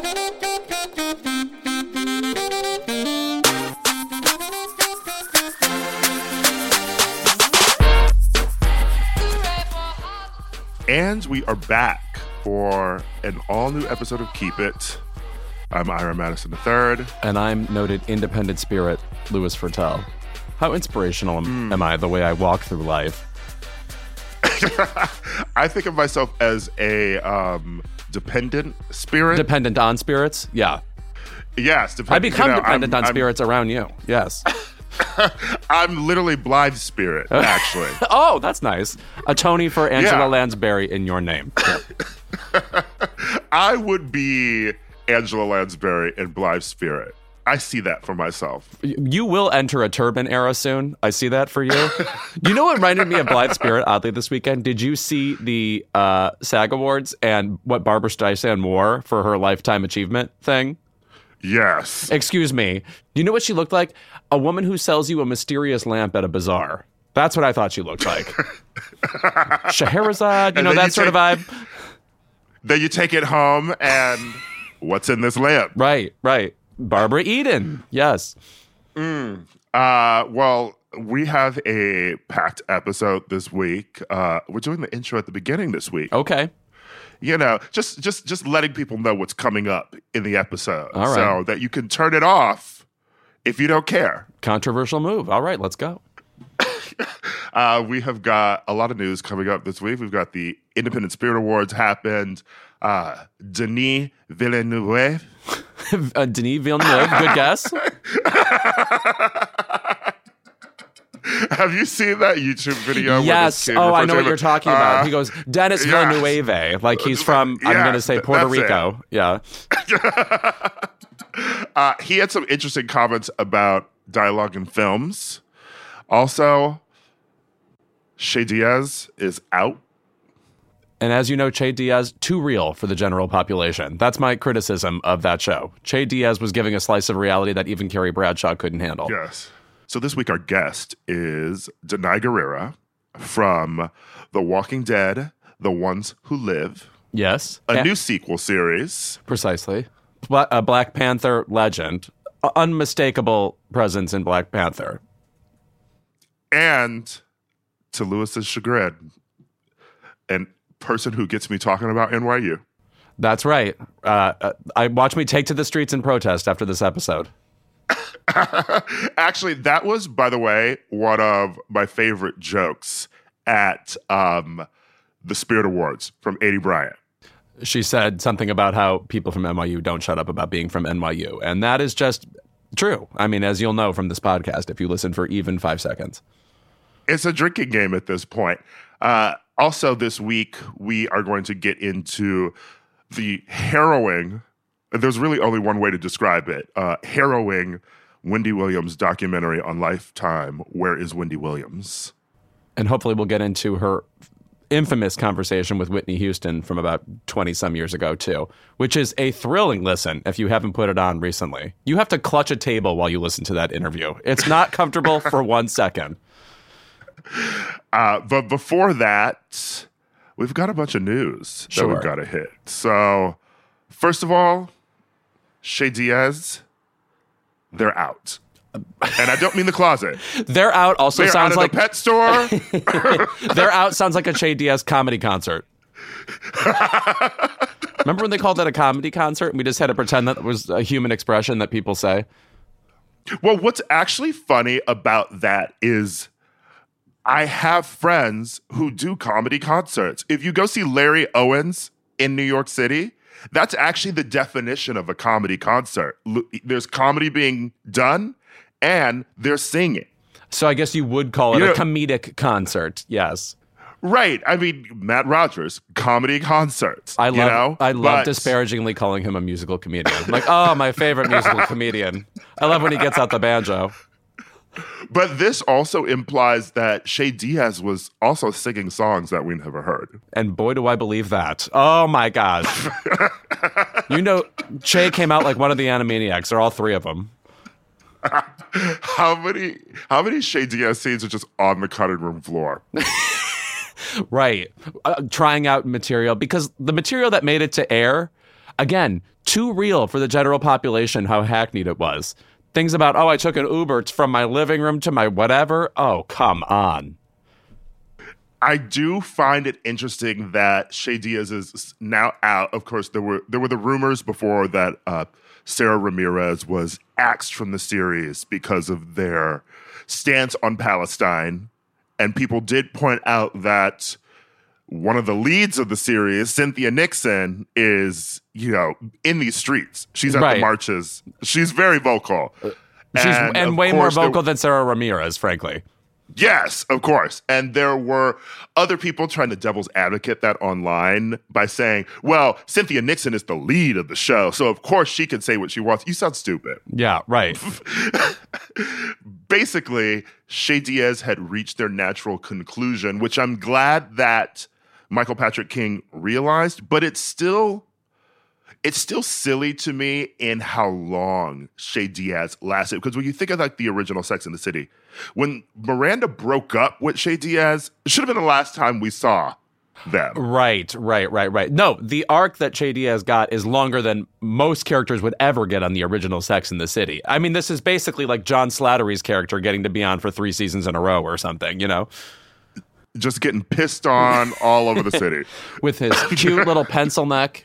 And we are back for an all-new episode of Keep It. I'm Ira Madison III. And I'm noted independent spirit, Louis Fertel. How inspirational am I the way I walk through life? I think of myself as a dependent spirit. Dependent on spirits? Yeah. Yes. I become dependent on spirits around you. Yes. I'm literally Blythe Spirit, actually. Oh, that's nice. A Tony for Angela Lansbury in your name. Yeah. I would be Angela Lansbury in Blythe Spirit. I see that for myself. You will enter a turban era soon. I see that for you. You know what reminded me of Blythe Spirit, oddly, this weekend? Did you see the SAG Awards and what Barbara Streisand wore for her Lifetime Achievement thing? Yes. Excuse me. You know what she looked like? A woman who sells you a mysterious lamp at a bazaar. That's what I thought she looked like. Scheherazade, you know, that sort of vibe. Then you take it home and what's in this lamp? Right. Barbara Eden. Yes. Well, we have a packed episode this week. We're doing the intro at the beginning this week. Okay. You know, just letting people know what's coming up in the episode. All right. So that you can turn it off if you don't care. Controversial move. All right, let's go. We have got a lot of news coming up this week. We've got the Independent Spirit Awards happened. Denis Villeneuve. Denis Villeneuve, good guess. Have you seen that YouTube video? Yes. Oh, I know what you're talking about. He goes, Dennis Villeneuve, like he's from, I'm going to say Puerto Rico. Yeah. He had some interesting comments about dialogue in films. Also, Che Diaz is out. And as you know, Che Diaz, too real for the general population. That's my criticism of that show. Che Diaz was giving a slice of reality that even Carrie Bradshaw couldn't handle. Yes. So this week our guest is Danai Gurira from The Walking Dead, The Ones Who Live. Yes. A new sequel series. Precisely. A Black Panther legend. Unmistakable presence in Black Panther. And to Louis's chagrin, an person who gets me talking about NYU. That's right. Watch me take to the streets and protest after this episode. Actually, that was, by the way, one of my favorite jokes at the Spirit Awards from Aidy Bryant. She said something about how people from NYU don't shut up about being from NYU. And that is just true. I mean, as you'll know from this podcast, if you listen for even 5 seconds. It's a drinking game at this point. Also, this week, we are going to get into the harrowing, there's really only one way to describe it, harrowing Wendy Williams documentary on Lifetime, Where is Wendy Williams? And hopefully we'll get into her infamous conversation with Whitney Houston from about 20-some years ago, too, which is a thrilling listen if you haven't put it on recently. You have to clutch a table while you listen to that interview. It's not comfortable for 1 second. But before that, we've got a bunch of news that we've got to hit. So, first of all, Che Diaz, they're out. And I don't mean the closet. They're out also they're sounds out of like the pet store. They're out sounds like a Che Diaz comedy concert. Remember when they called that a comedy concert and we just had to pretend that was a human expression that people say? Well, what's actually funny about that is I have friends who do comedy concerts. If you go see Larry Owens in New York City, that's actually the definition of a comedy concert. There's comedy being done and they're singing. So I guess you would call it a comedic concert, yes. Right. I mean, Matt Rogers, comedy concerts. I love disparagingly calling him a musical comedian. I'm like, oh, my favorite musical comedian. I love when he gets out the banjo. But this also implies that Che Diaz was also singing songs that we never heard. And boy, do I believe that. Oh, my gosh. You know, Che came out like one of the Animaniacs, or all three of them. How many Che Diaz scenes are just on the cutting room floor? Right. Trying out material. Because the material that made it to air, again, too real for the general population how hackneyed it was. Things about, I took an Uber from my living room to my whatever. Oh, come on. I do find it interesting that Shay Diaz is now out. Of course, there were the rumors before that Sarah Ramirez was axed from the series because of their stance on Palestine. And people did point out that one of the leads of the series, Cynthia Nixon, is, in these streets. She's at the marches. She's very vocal. And way more vocal than Sarah Ramirez, frankly. Yes, of course. And there were other people trying to devil's advocate that online by saying, well, Cynthia Nixon is the lead of the show, so of course she can say what she wants. You sound stupid. Yeah, right. Basically, Shay Diaz had reached their natural conclusion, which I'm glad that Michael Patrick King realized, but it's still silly to me in how long Shay Diaz lasted. Because when you think of like the original Sex and the City, when Miranda broke up with Shay Diaz, it should have been the last time we saw them. Right. No, the arc that Shay Diaz got is longer than most characters would ever get on the original Sex and the City. I mean, this is basically like John Slattery's character getting to be on for 3 seasons in a row or something, Just getting pissed on all over the city. With his cute little pencil neck.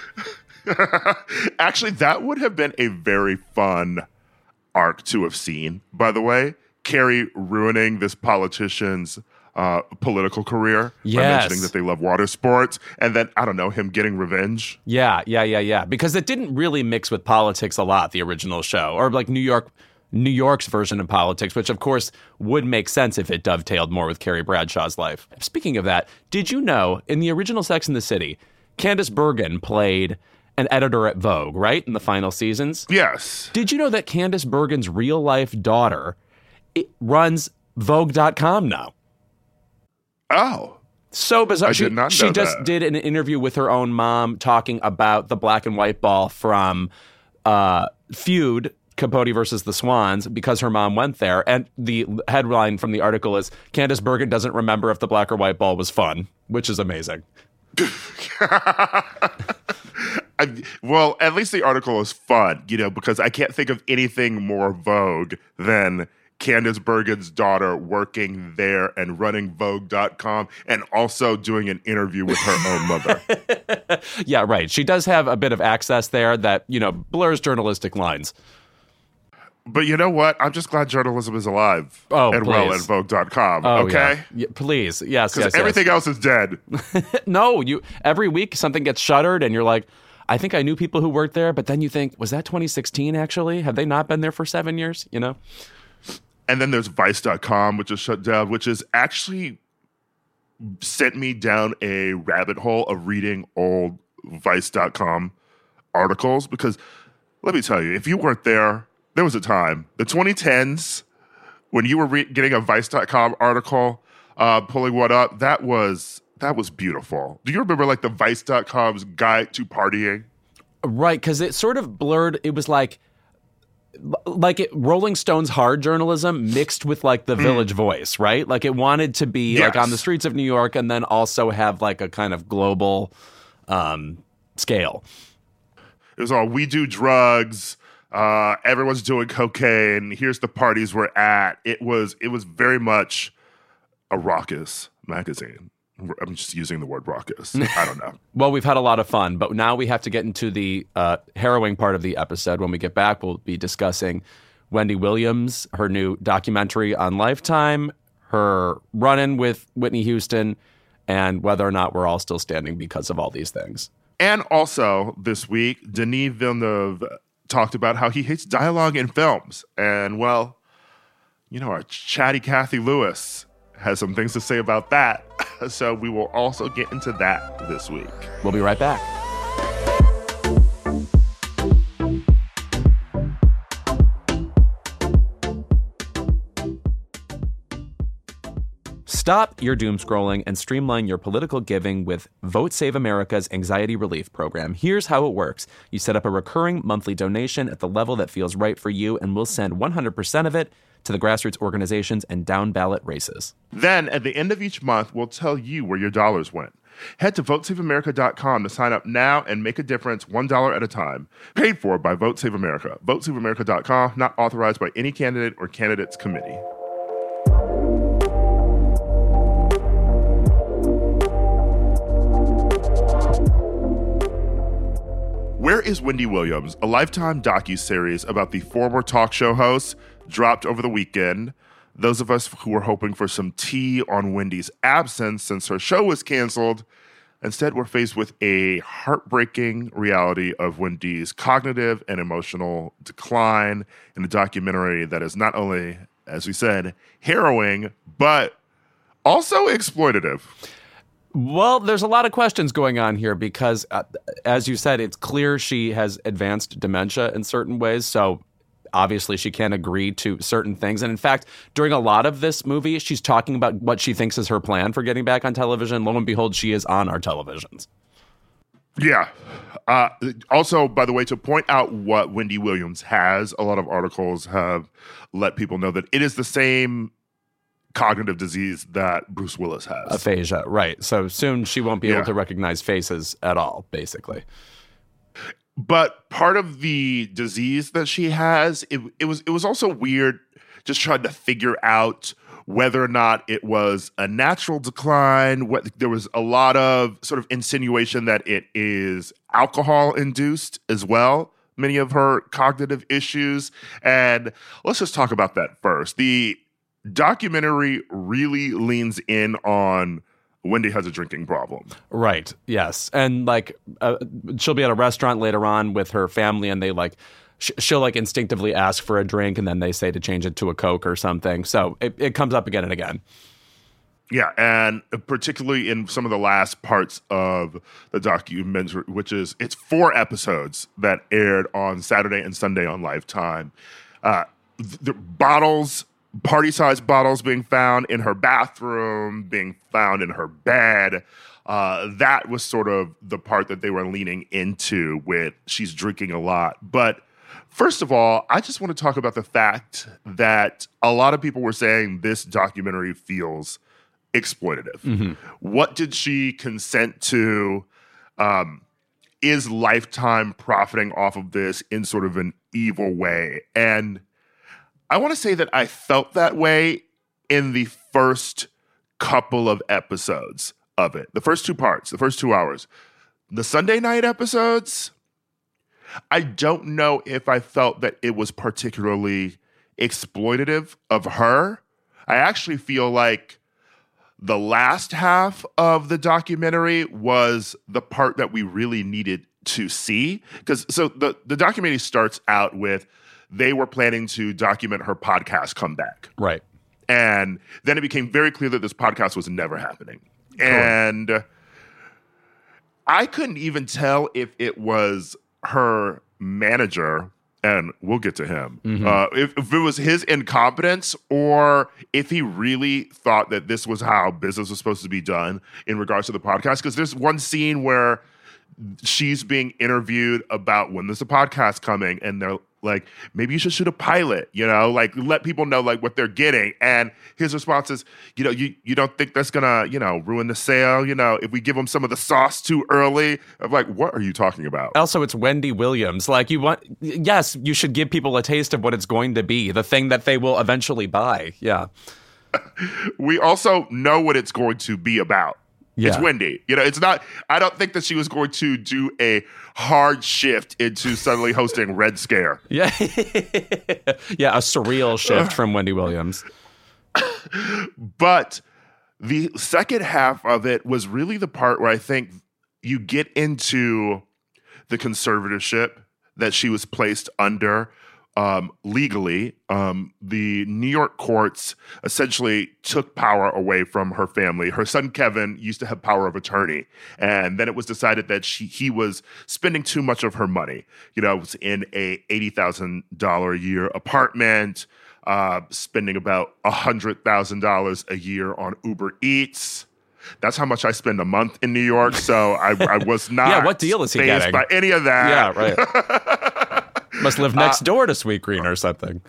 Actually, that would have been a very fun arc to have seen, by the way. Carrie ruining this politician's political career by mentioning that they love water sports, and then, I don't know, him getting revenge. Yeah. Because it didn't really mix with politics a lot, the original show, or like New York's version of politics, which of course would make sense if it dovetailed more with Carrie Bradshaw's life. Speaking of that, did you know in the original Sex and the City, Candice Bergen played an editor at Vogue, right, in the final seasons? Yes. Did you know that Candice Bergen's real-life daughter runs Vogue.com now? Oh. So bizarre. I did not know She just that. did an interview with her own mom talking about the black and white ball from Feud, Capote versus the Swans, because her mom went there. And the headline from the article is, Candice Bergen doesn't remember if the black or white ball was fun, which is amazing. Well, at least the article is fun, because I can't think of anything more Vogue than Candice Bergen's daughter working there and running Vogue.com and also doing an interview with her own mother. Yeah, right. She does have a bit of access there that, blurs journalistic lines. But you know what? I'm just glad journalism is alive and please. Well at Vogue.com, okay? Yeah, please. Yes. Because everything else is dead. No, every week something gets shuttered and you're like, I think I knew people who worked there, but then you think, was that 2016 actually? Have they not been there for 7 years, And then there's Vice.com, which is shut down, which has actually sent me down a rabbit hole of reading old Vice.com articles. Because let me tell you, if you weren't there, there was a time, the 2010s, when you were getting a Vice.com article, pulling one up, that was beautiful. Do you remember like the Vice.com's guide to partying? Right, because it sort of blurred. It was like Rolling Stone's hard journalism mixed with like the Village Voice, right? Like it wanted to be like on the streets of New York and then also have like a kind of global scale. It was all, we do drugs, everyone's doing cocaine, here's the parties we're at. It was very much a raucous magazine. I'm just using the word raucous. I don't know. Well, we've had a lot of fun, but now we have to get into the harrowing part of the episode. When we get back, we'll be discussing Wendy Williams, her new documentary on Lifetime, her run-in with Whitney Houston, and whether or not we're all still standing because of all these things. And also this week, Denis Villeneuve talked about how he hates dialogue in films. And, well, our chatty Kathy Lewis has some things to say about that. So we will also get into that this week. We'll be right back. Stop your doom scrolling and streamline your political giving with Vote Save America's Anxiety Relief Program. Here's how it works. You set up a recurring monthly donation at the level that feels right for you, and we'll send 100% of it to the grassroots organizations and down-ballot races. Then, at the end of each month, we'll tell you where your dollars went. Head to votesaveamerica.com to sign up now and make a difference $1 at a time. Paid for by Vote Save America. VoteSaveAmerica.com, not authorized by any candidate or candidates committee. Where is Wendy Williams? A Lifetime docuseries about the former talk show host dropped over the weekend. Those of us who were hoping for some tea on Wendy's absence since her show was canceled, instead were faced with a heartbreaking reality of Wendy's cognitive and emotional decline in a documentary that is not only, as we said, harrowing, but also exploitative. Well, there's a lot of questions going on here because, as you said, it's clear she has advanced dementia in certain ways. So obviously she can't agree to certain things. And in fact, during a lot of this movie, she's talking about what she thinks is her plan for getting back on television. Lo and behold, she is on our televisions. Yeah. Also, by the way, to point out what Wendy Williams has, a lot of articles have let people know that it is the same cognitive disease that Bruce Willis has. Aphasia, right. So soon she won't be able to recognize faces at all, basically. But part of the disease that she has, it was also weird just trying to figure out whether or not it was a natural decline. There was a lot of sort of insinuation that it is alcohol-induced as well, many of her cognitive issues. And let's just talk about that first. The documentary really leans in on Wendy has a drinking problem. Right. Yes. And she'll be at a restaurant later on with her family and they she'll instinctively ask for a drink and then they say to change it to a Coke or something. So it comes up again and again. Yeah. And particularly in some of the last parts of the documentary, which is, it's 4 episodes that aired on Saturday and Sunday on Lifetime. The bottles, party-sized bottles being found in her bathroom, being found in her bed. That was sort of the part that they were leaning into with she's drinking a lot. But first of all, I just want to talk about the fact that a lot of people were saying this documentary feels exploitative. Mm-hmm. What did she consent to? Is Lifetime profiting off of this in sort of an evil way? And I want to say that I felt that way in the first couple of episodes of it. The first 2 parts, the first 2 hours. The Sunday night episodes, I don't know if I felt that it was particularly exploitative of her. I actually feel like the last half of the documentary was the part that we really needed to see. Because so the documentary starts out with they were planning to document her podcast comeback. Right. And then it became very clear that this podcast was never happening. Cool. And I couldn't even tell if it was her manager, and we'll get to him, if it was his incompetence or if he really thought that this was how business was supposed to be done in regards to the podcast. Because there's one scene where she's being interviewed about when there's a podcast coming, and they're like, maybe you should shoot a pilot, let people know what they're getting. And his response is, you don't think that's gonna, ruin the sale? If we give them some of the sauce too early. I'm like, what are you talking about? Also, it's Wendy Williams. Yes, you should give people a taste of what it's going to be, the thing that they will eventually buy. Yeah. We also know what it's going to be about. Yeah. It's Wendy. It's not, I don't think that she was going to do a hard shift into suddenly hosting Red Scare. Yeah. Yeah, a surreal shift from Wendy Williams. But the second half of it was really the part where I think you get into the conservatorship that she was placed under legally. The New York courts essentially took power away from her family. Her son, Kevin, used to have power of attorney. And then it was decided that he was spending too much of her money. Was in a $80,000 a year apartment, spending about $100,000 a year on Uber Eats. That's how much I spend a month in New York. So I was not yeah, what deal is he getting? By any of that. Yeah, right. Must live next door to Sweet Green or something.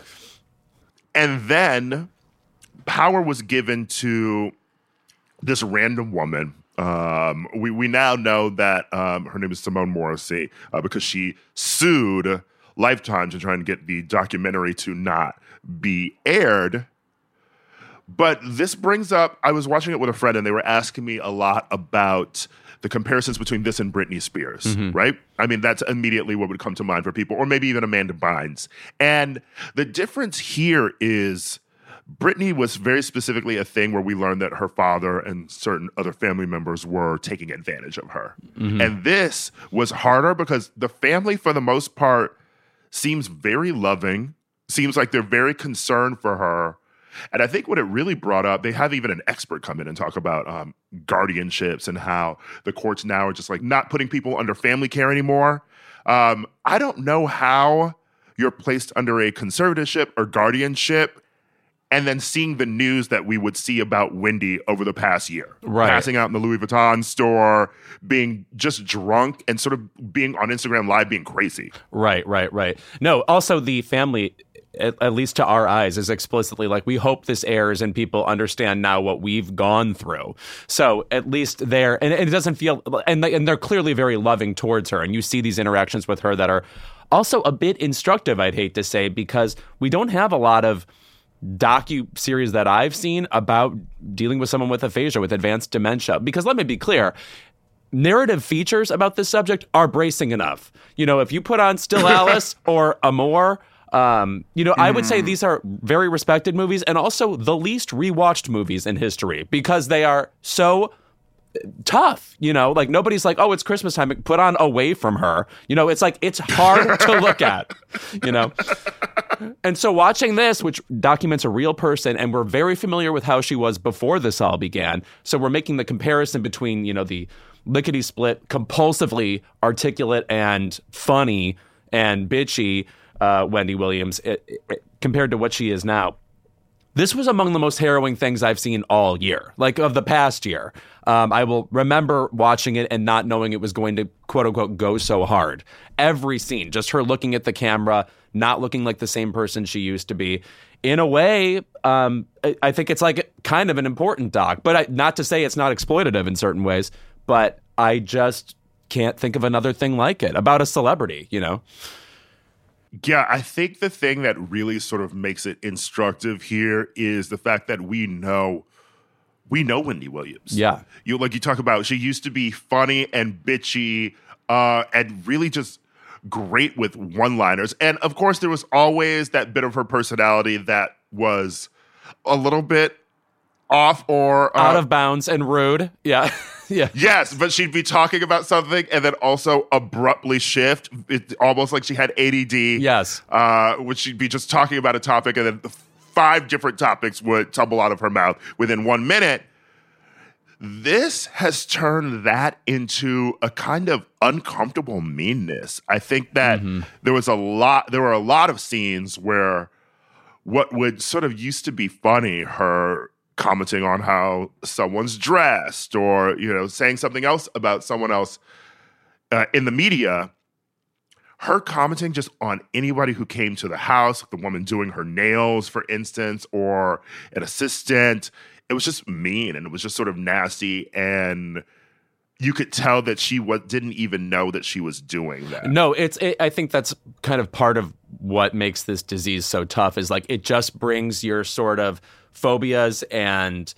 And then power was given to this random woman We now know that her name is Simone Morrissey because she sued Lifetime to try and get the documentary to not be aired. But this brings up, I was watching it with a friend and they were asking me a lot about the comparisons between this and Britney Spears, right? I mean, that's immediately what would come to mind for people, or maybe even Amanda Bynes. And the difference here is Britney was very specifically a thing where we learned that her father and certain other family members were taking advantage of her. And this was harder because the family, for the most part, seems very loving, seems like they're very concerned for her. And I think what it really brought up, they have even an expert come in and talk about guardianships and how the courts now are just like not putting people under family care anymore. I don't know how you're placed under a conservatorship or guardianship and then seeing the news that we would see about Wendy over the past year. Right. Passing out in the Louis Vuitton store, being just drunk and sort of being on Instagram Live being crazy. Right. No, also the family, at least to our eyes, is explicitly like, we hope this airs and people understand now what we've gone through. So at least there, and it doesn't feel, and they're clearly very loving towards her. And you see these interactions with her that are also a bit instructive, I'd hate to say, because we don't have a lot of docu-series that I've seen about dealing with someone with aphasia, with advanced dementia. Because let me be clear, narrative features about this subject are bracing enough. You know, if you put on Still Alice or Amour, I would say these are very respected movies and also the least rewatched movies in history because they are so tough. You know, like nobody's like, oh, it's Christmas time, put on Away From Her. You know, it's like, it's hard to look at, you know. And so watching this, which documents a real person, and we're very familiar with how she was before this all began. So we're making the comparison between, you know, the lickety-split, compulsively articulate and funny and bitchy Wendy Williams compared to what she is now. This was among the most harrowing things I've seen all year, like of the past year. I will remember watching it and not knowing it was going to, quote unquote, go so hard. Every scene, just her looking at the camera, not looking like the same person she used to be. In a way, I think it's like kind of an important doc, but not to say it's not exploitative in certain ways, but I just can't think of another thing like it about a celebrity, you know? Yeah, I think the thing that really sort of makes it instructive here is the fact that we know Wendy Williams. Yeah. You talk about, she used to be funny and bitchy and really just great with one-liners. And of course, there was always that bit of her personality that was a little bit off or out of bounds and rude. Yeah. Yeah. Yes, but she'd be talking about something and then also abruptly shift. It's almost like she had ADD. Yes. Which she'd be just talking about a topic and then 5 different topics would tumble out of her mouth within 1 minute. This has turned that into a kind of uncomfortable meanness. I think that there were a lot of scenes where what would sort of used to be funny, her commenting on how someone's dressed or, you know, saying something else about someone else in the media, her commenting just on anybody who came to the house, the woman doing her nails, for instance, or an assistant. It was just mean and it was just sort of nasty, and you could tell that she didn't even know that she was doing that. No, I think that's kind of part of what makes this disease so tough is like it just brings your sort of phobias and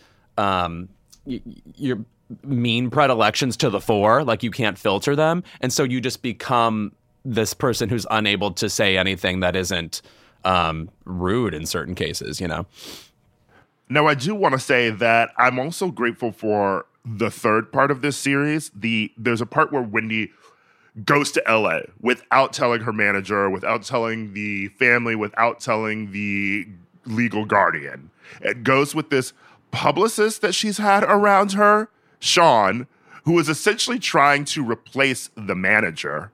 your mean predilections to the fore. Like you can't filter them. And so you just become this person who's unable to say anything that isn't rude in certain cases, you know? Now, I do want to say that I'm also grateful for the third part of this series. There's a part where Wendy goes to LA without telling her manager, without telling the family, without telling the legal guardian. It goes with this publicist that she's had around her, Sean, who is essentially trying to replace the manager.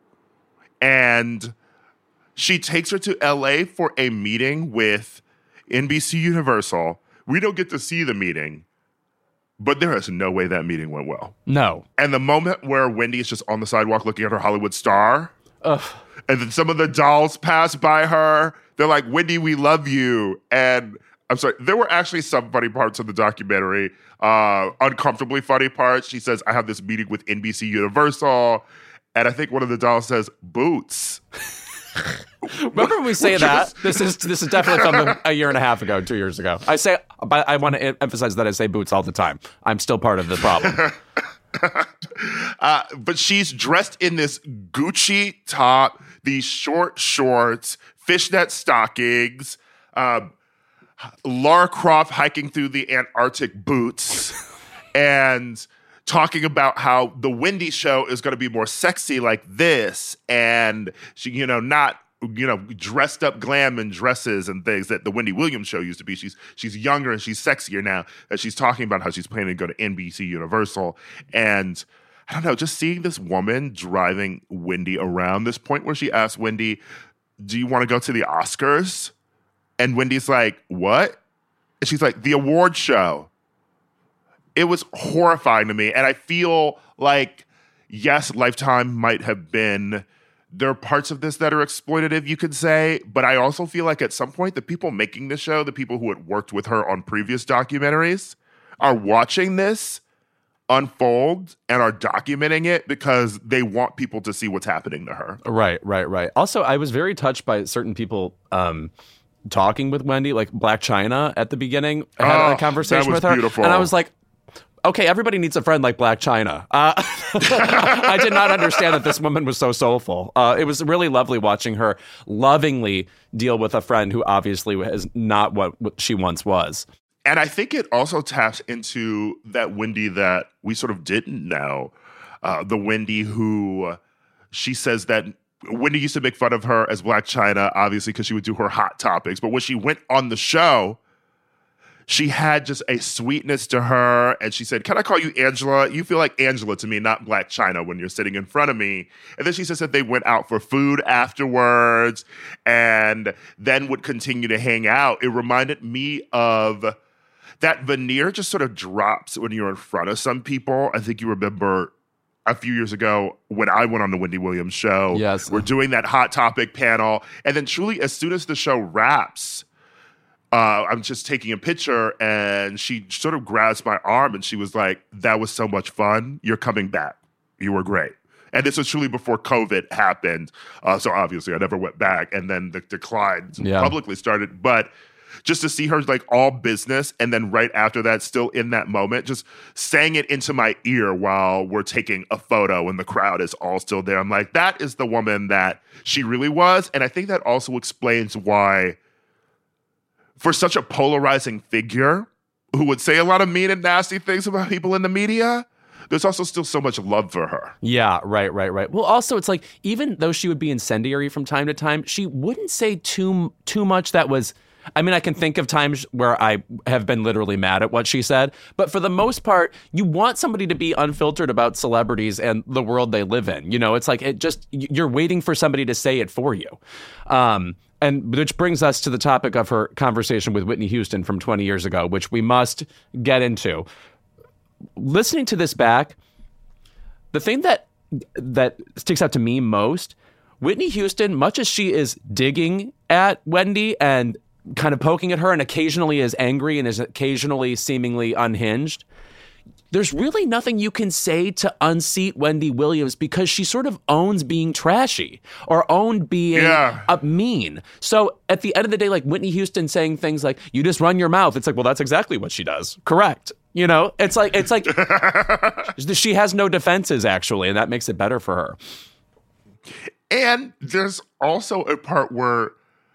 And she takes her to LA for a meeting with NBC Universal. We don't get to see the meeting, but there is no way that meeting went well. No. And the moment where Wendy is just on the sidewalk looking at her Hollywood star, and then some of the dolls pass by her, they're like, Wendy, we love you. And I'm sorry. There were actually some funny parts of the documentary, uncomfortably funny parts. She says, I have this meeting with NBC Universal. And I think one of the dolls says, boots. Remember when we say that? This is definitely from a year and a half ago, 2 years ago. I want to emphasize that I say boots all the time. I'm still part of the problem. But she's dressed in this Gucci top, these short shorts, fishnet stockings, Lara Croft hiking through the Antarctic boots, and talking about how the Wendy show is going to be more sexy like this, and she, not, dressed up glam in dresses and things that the Wendy Williams show used to be. She's younger and she's sexier now. And she's talking about how she's planning to go to NBC Universal. And I don't know, just seeing this woman driving Wendy around, this point where she asked Wendy, do you want to go to the Oscars? And Wendy's like, what? And she's like, the award show. It was horrifying to me. And I feel like, yes, Lifetime might have been, there are parts of this that are exploitative, you could say, but I also feel like at some point the people making the show, the people who had worked with her on previous documentaries, are watching this unfold and are documenting it because they want people to see what's happening to her. Right. Also, I was very touched by certain people talking with Wendy, like Black China at the beginning. I had a conversation with her. Beautiful. And I was like, okay, everybody needs a friend like Black China. I did not understand that this woman was so soulful. It was really lovely watching her lovingly deal with a friend who obviously is not what she once was. And I think it also taps into that Wendy that we sort of didn't know. The Wendy who, she says that Wendy used to make fun of her as Black China, obviously, because she would do her hot topics. But when she went on the show, she had just a sweetness to her. And she said, can I call you Angela? You feel like Angela to me, not Black China when you're sitting in front of me. And then she says that they went out for food afterwards and then would continue to hang out. It reminded me of that veneer just sort of drops when you're in front of some people. I think you remember a few years ago when I went on the Wendy Williams show. Yes. We're doing that hot topic panel. And then truly, as soon as the show wraps, I'm just taking a picture and she sort of grabs my arm and she was like, that was so much fun. You're coming back. You were great. And this was truly before COVID happened. So obviously I never went back. And then the decline publicly started. But just to see her like all business and then right after that, still in that moment, just saying it into my ear while we're taking a photo and the crowd is all still there. I'm like, that is the woman that she really was. And I think that also explains why, for such a polarizing figure who would say a lot of mean and nasty things about people in the media, there's also still so much love for her. Yeah, right. Well, also, it's like, even though she would be incendiary from time to time, she wouldn't say too much that was, I mean, I can think of times where I have been literally mad at what she said, but for the most part, you want somebody to be unfiltered about celebrities and the world they live in. It's like, you're waiting for somebody to say it for you. And which brings us to the topic of her conversation with Whitney Houston from 20 years ago, which we must get into. Listening to this back, the thing that sticks out to me most, Whitney Houston, much as she is digging at Wendy and kind of poking at her and occasionally is angry and is occasionally seemingly unhinged, there's really nothing you can say to unseat Wendy Williams because she sort of owns being trashy or owned being mean. So at the end of the day, like Whitney Houston saying things like, you just run your mouth. It's like, well, that's exactly what she does. Correct. It's like she has no defenses actually. And that makes it better for her. And there's also a part where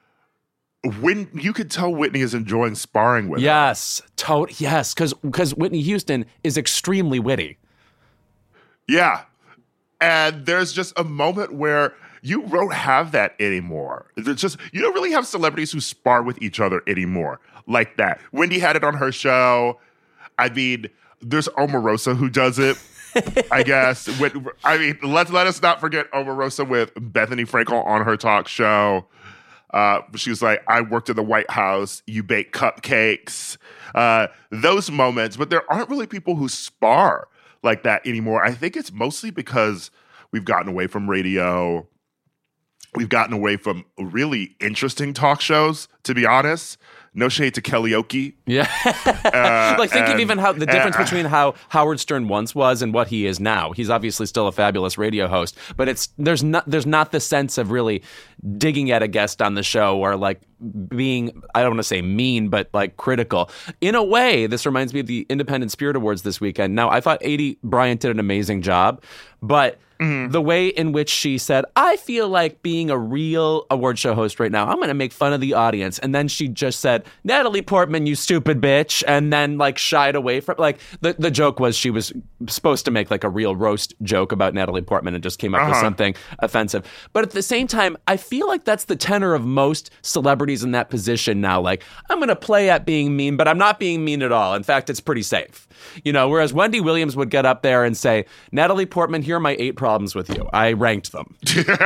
when you could tell Whitney is enjoying sparring with her. Yes, because Whitney Houston is extremely witty. Yeah. And there's just a moment where you don't have that anymore. It's just, you don't really have celebrities who spar with each other anymore like that. Wendy had it on her show. I mean, there's Omarosa who does it, I guess. Let us not forget Omarosa with Bethany Frankel on her talk show. She was like, I worked in the White House, you bake cupcakes, those moments. But there aren't really people who spar like that anymore. I think it's mostly because we've gotten away from radio. we've gotten away from really interesting talk shows, to be honest. No shade to Kellyoke. Yeah. Like, think of even how the difference between how Howard Stern once was and what he is now. He's obviously still a fabulous radio host, but there's not the sense of really digging at a guest on the show or like being, I don't want to say mean, but like critical. In a way, this reminds me of the Independent Spirit Awards this weekend. Now, I thought Aidy Bryant did an amazing job, but the way in which she said, I feel like being a real award show host right now, I'm going to make fun of the audience. And then she just said, Natalie Portman, you stupid bitch. And then like shied away from, like, the joke was she was supposed to make like a real roast joke about Natalie Portman and just came up with something offensive. But at the same time, I feel like that's the tenor of most celebrities in that position now. Like, I'm going to play at being mean, but I'm not being mean at all. In fact, it's pretty safe. You know, whereas Wendy Williams would get up there and say, Natalie Portman, here are my 8 problems with you. I ranked them.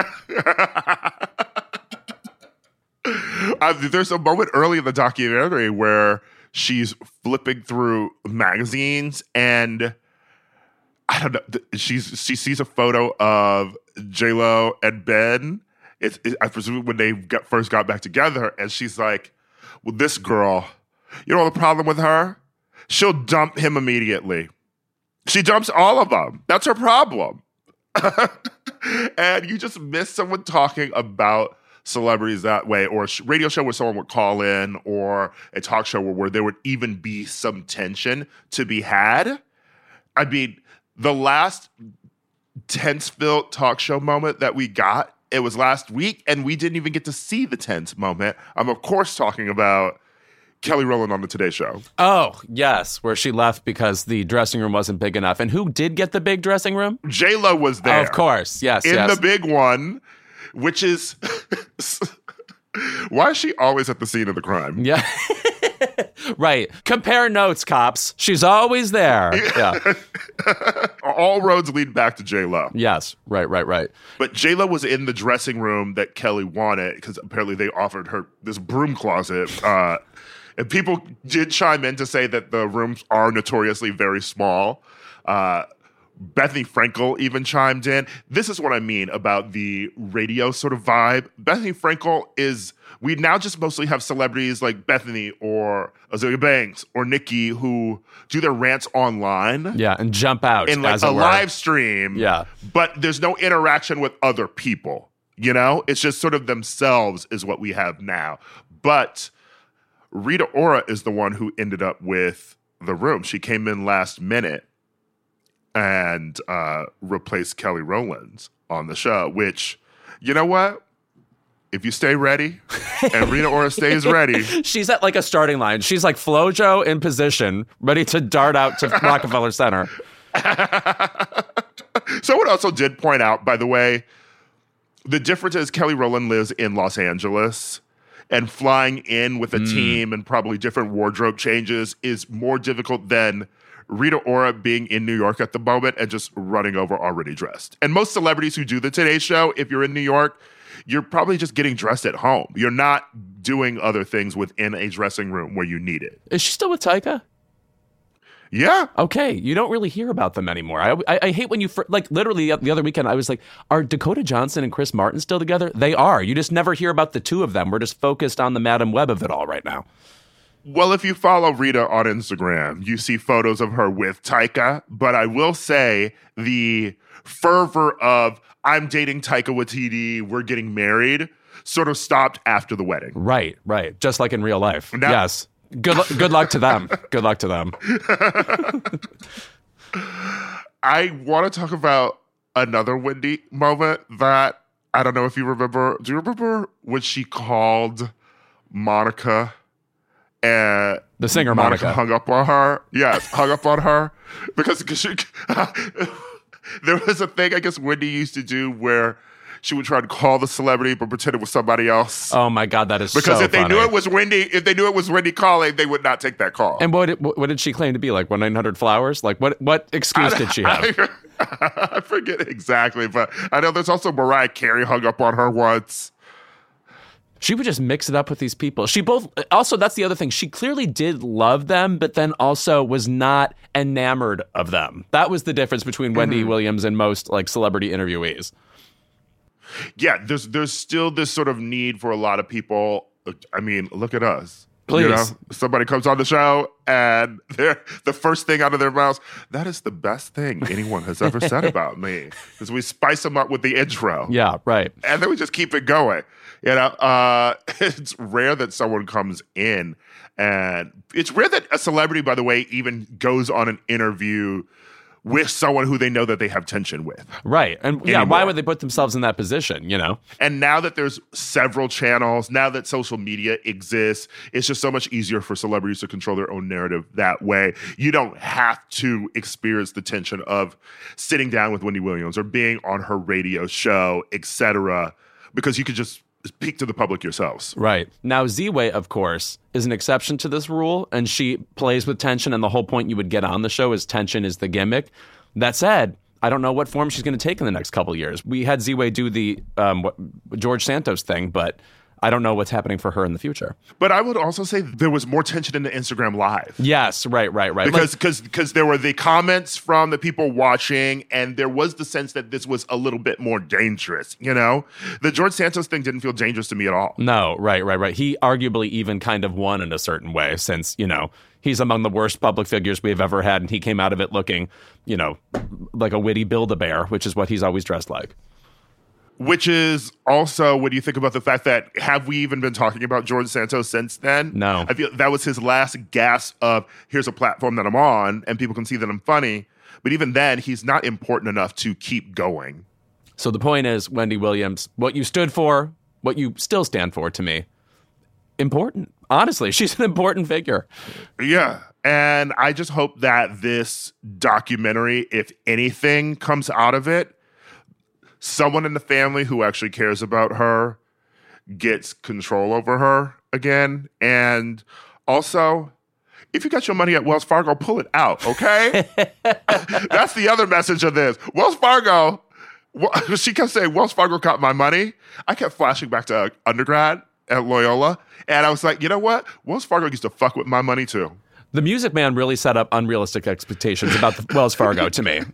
There's a moment early in the documentary where she's flipping through magazines and I don't know, she sees a photo of J-Lo and Ben. I presume when they first got back together, and she's like, well, this girl, you know the problem with her? She'll dump him immediately. She dumps all of them. That's her problem. And you just miss someone talking about celebrities that way, or a radio show where someone would call in, or a talk show where there would even be some tension to be had. I mean, the last tense-filled talk show moment that we got, it was last week, and we didn't even get to see the tense moment. I'm, of course, talking about Kelly Rowland on the Today Show. Oh, yes, where she left because the dressing room wasn't big enough. And who did get the big dressing room? J-Lo was there. Oh, of course, yes. In the big one, which is... Why is she always at the scene of the crime? Yeah. Right. Compare notes, cops. She's always there. Yeah. All roads lead back to J-Lo. Yes. Right. But J-Lo was in the dressing room that Kelly wanted because apparently they offered her this broom closet. And people did chime in to say that the rooms are notoriously very small. Bethany Frankel even chimed in. This is what I mean about the radio sort of vibe. Bethany Frankel is, we now just mostly have celebrities like Bethany or Azealia Banks or Nikki who do their rants online. Yeah, and jump out in like as a it were. live stream. Yeah. But there's no interaction with other people. You know? It's just sort of themselves is what we have now. But Rita Ora is the one who ended up with the room. She came in last minute and replaced Kelly Rowland on the show, which, you know what? If you stay ready and Rita Ora stays ready. She's at like a starting line. She's like FloJo in position, ready to dart out to Rockefeller Center. Someone also did point out, by the way, the difference is Kelly Rowland lives in Los Angeles, and flying in with a team and probably different wardrobe changes is more difficult than Rita Ora being in New York at the moment and just running over already dressed. And most celebrities who do the Today Show, if you're in New York, you're probably just getting dressed at home. You're not doing other things within a dressing room where you need it. Is she still with Taika? Yeah. Okay, you don't really hear about them anymore. I hate when you, like, literally the other weekend, I was like, are Dakota Johnson and Chris Martin still together? They are. You just never hear about the two of them. We're just focused on the Madam Web of it all right now. Well, if you follow Rita on Instagram, you see photos of her with Taika. But I will say the fervor of, I'm dating Taika Waititi, we're getting married, sort of stopped after the wedding. Right. Just like in real life. Yes. Good luck to them. Good luck to them. I want to talk about another Wendy moment that I don't know if you remember. Do you remember when she called Monica and the singer Monica hung up on her? Yes, hung up on her because she, there was a thing I guess Wendy used to do where she would try to call the celebrity but pretend it was somebody else. Oh my God, that is because so if they funny. knew it was Wendy calling, they would not take that call. And what did she claim to be, like 1-900-Flowers? Like what excuse did she have? I forget exactly, but I know there's also Mariah Carey hung up on her once. She would just mix it up with these people. Also, that's the other thing. She clearly did love them, but then also was not enamored of them. That was the difference between Wendy Williams and most like celebrity interviewees. Yeah, there's still this sort of need for a lot of people. I mean, look at us. Please. You know, somebody comes on the show and the first thing out of their mouths, that is the best thing anyone has ever said about me. Because we spice them up with the intro. Yeah, right. And then we just keep it going. You know, it's rare that someone comes in, and it's rare that a celebrity, by the way, even goes on an interview with someone who they know that they have tension with. Right. And yeah, why would they put themselves in that position, you know? And now that there's several channels, now that social media exists, it's just so much easier for celebrities to control their own narrative that way. You don't have to experience the tension of sitting down with Wendy Williams or being on her radio show, etc., because you could just speak to the public yourselves. Right. Now, Z-Way, of course, is an exception to this rule, and she plays with tension, and the whole point you would get on the show is tension is the gimmick. That said, I don't know what form she's going to take in the next couple of years. We had Z-Way do the George Santos thing, but I don't know what's happening for her in the future. But I would also say there was more tension in the Instagram Live. Yes, right. Because there were the comments from the people watching, and there was the sense that this was a little bit more dangerous, you know? The George Santos thing didn't feel dangerous to me at all. No, right. He arguably even kind of won in a certain way since, you know, he's among the worst public figures we've ever had, and he came out of it looking, you know, like a witty Build-A-Bear, which is what he's always dressed like. Which is also, when you think about the fact that, have we even been talking about George Santos since then? No. I feel that was his last gasp of, here's a platform that I'm on, and people can see that I'm funny. But even then, he's not important enough to keep going. So the point is, Wendy Williams, what you stood for, what you still stand for to me, important. Honestly, she's an important figure. Yeah. And I just hope that this documentary, if anything comes out of it, someone in the family who actually cares about her gets control over her again. And also, if you got your money at Wells Fargo, pull it out, okay? That's the other message of this. Wells Fargo, she kept saying, Wells Fargo got my money. I kept flashing back to undergrad at Loyola. And I was like, you know what? Wells Fargo used to fuck with my money too. The Music Man really set up unrealistic expectations about the Wells Fargo to me.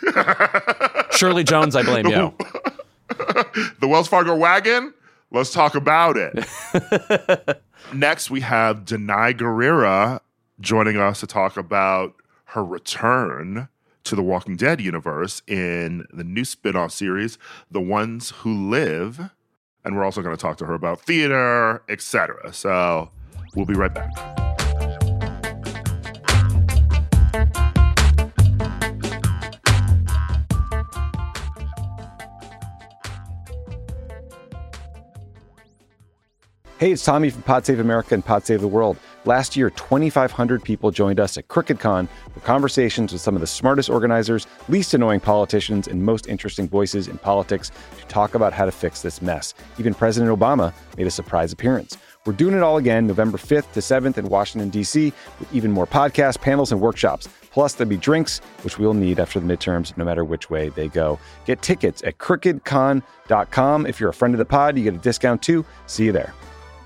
Shirley Jones, I blame you. The Wells Fargo wagon? Let's talk about it. Next, we have Danai Gurira joining us to talk about her return to the Walking Dead universe in the new spinoff series, The Ones Who Live. And we're also going to talk to her about theater, etc. So we'll be right back. Hey, it's Tommy from Pod Save America and Pod Save the World. Last year, 2,500 people joined us at CrookedCon for conversations with some of the smartest organizers, least annoying politicians, and most interesting voices in politics to talk about how to fix this mess. Even President Obama made a surprise appearance. We're doing it all again November 5th to 7th in Washington, D.C., with even more podcasts, panels, and workshops. Plus, there'll be drinks, which we'll need after the midterms, no matter which way they go. Get tickets at crookedcon.com. If you're a friend of the pod, you get a discount too. See you there.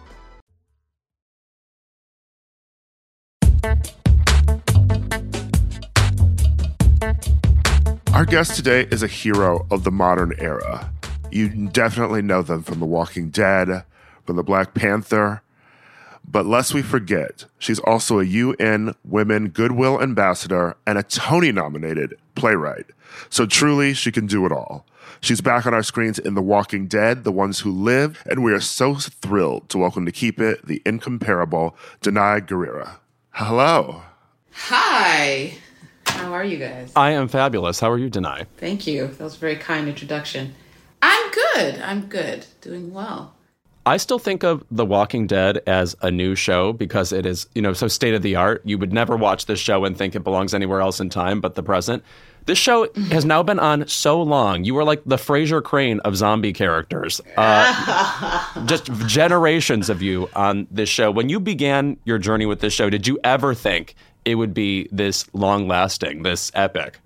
Our guest today is a hero of the modern era. You definitely know them from The Walking Dead, from The Black Panther. But lest we forget, she's also a UN Women Goodwill Ambassador and a Tony-nominated playwright. So truly, she can do it all. She's back on our screens in The Walking Dead, The Ones Who Live, and we are so thrilled to welcome to Keep It, the incomparable Danai Gurira. Hello. Hi. How are you guys? I am fabulous. How are you, Danai? Thank you. That was a very kind introduction. I'm good. Doing well. I still think of The Walking Dead as a new show because it is, you know, so state of the art. You would never watch this show and think it belongs anywhere else in time but the present. This show has now been on so long. You were like the Frasier Crane of zombie characters. Just generations of you on this show. When you began your journey with this show, did you ever think it would be this long-lasting, this epic?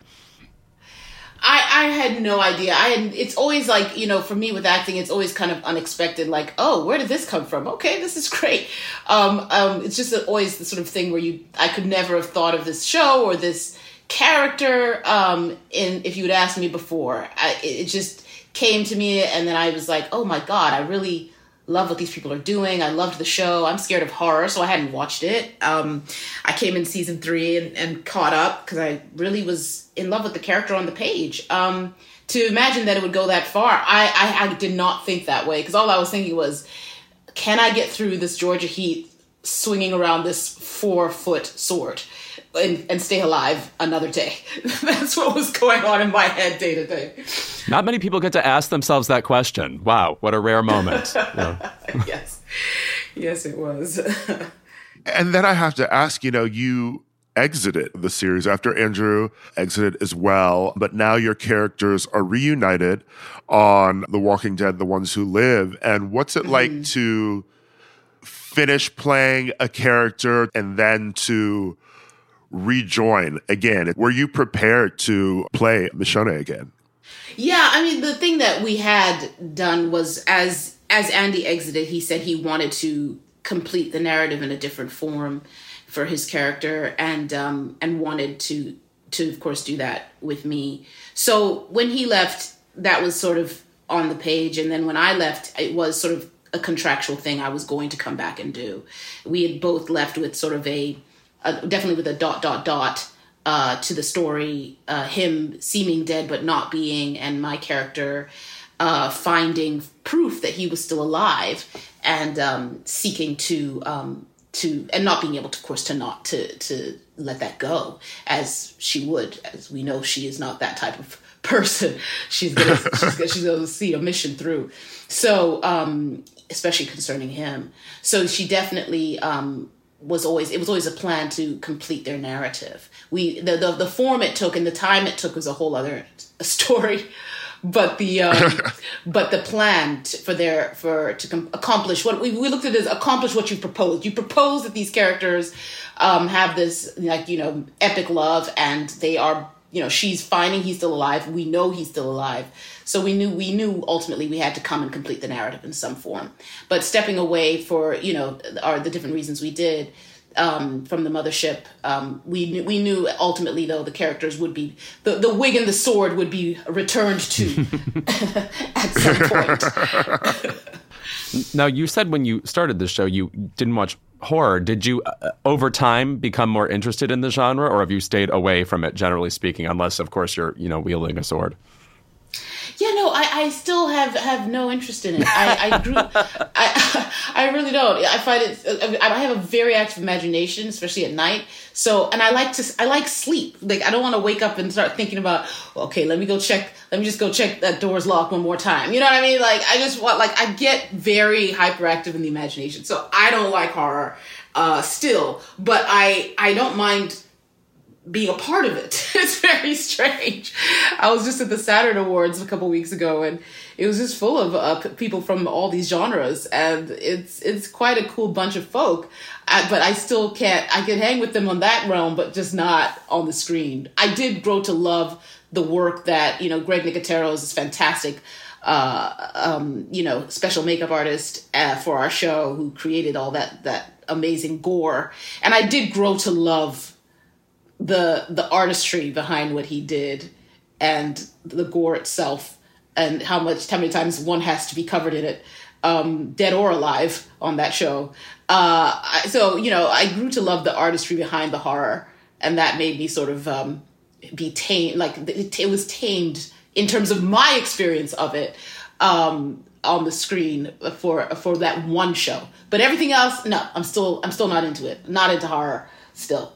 I had no idea. It's always like, you know, for me with acting, it's always kind of unexpected. Like, oh, where did this come from? Okay, this is great. It's just always the sort of thing where I could never have thought of this show or this character. If you had asked me before, it just came to me, and then I was like, oh my God, I really love what these people are doing. I loved the show. I'm scared of horror, so I hadn't watched it. I came in season 3 and caught up because I really was in love with the character on the page. To imagine that it would go that far, I did not think that way, because all I was thinking was, can I get through this Georgia heat swinging around this 4-foot sword and stay alive another day? That's what was going on in my head day to day. Not many people get to ask themselves that question. Wow, what a rare moment. Yeah. Yes, it was. And then I have to ask, you exited the series after Andrew exited as well, but now your characters are reunited on The Walking Dead, The Ones Who Live. And what's it like to finish playing a character and then to rejoin again? Were you prepared to play Michonne again? Yeah, I mean, the thing that we had done was, as Andy exited, he said he wanted to complete the narrative in a different form for his character, and wanted to of course do that with me. So when he left, that was sort of on the page, and then when I left, it was sort of a contractual thing I was going to come back and do. We had both left with sort of a definitely with a ... to the story, him seeming dead but not being, and my character finding proof that he was still alive, and seeking to and not being able to, of course, to let that go, as she would, as we know she is not that type of person. She's gonna see a mission through. So especially concerning him. So she definitely it was always a plan to complete their narrative. The form it took and the time it took was a whole other story, but the plan to accomplish what we looked at as accomplish what you proposed. You proposed that these characters have this epic love, and they are, she's finding he's still alive. We know he's still alive. So we knew ultimately we had to come and complete the narrative in some form. But stepping away for, the different reasons we did from the mothership, we knew ultimately, though, the characters would be, the wig and the sword would be returned to at some point. Now, you said when you started this show, you didn't watch horror. Did you, over time, become more interested in the genre, or have you stayed away from it, generally speaking, unless, of course, you're, wielding a sword? Yeah, no, I still have no interest in it. I really don't. I find it, I have a very active imagination, especially at night. So, and I like sleep. Like, I don't want to wake up and start thinking about, okay, let me just go check that door's locked one more time. You know what I mean? Like, I get very hyperactive in the imagination. So I don't like horror, still, but I don't mind being a part of it. It's very strange. I was just at the Saturn Awards a couple weeks ago, and it was just full of people from all these genres, and it's quite a cool bunch of folk. But I still can't. I can hang with them on that realm, but just not on the screen. I did grow to love the work that Greg Nicotero is this fantastic, special makeup artist for our show, who created all that amazing gore, and I did grow to love the artistry behind what he did, and the gore itself, and how many times one has to be covered in it, dead or alive, on that show. So I grew to love the artistry behind the horror, and that made me sort of be tamed. Like, it was tamed in terms of my experience of it on the screen for that one show. But everything else, no, I'm still not into it. Not into horror still.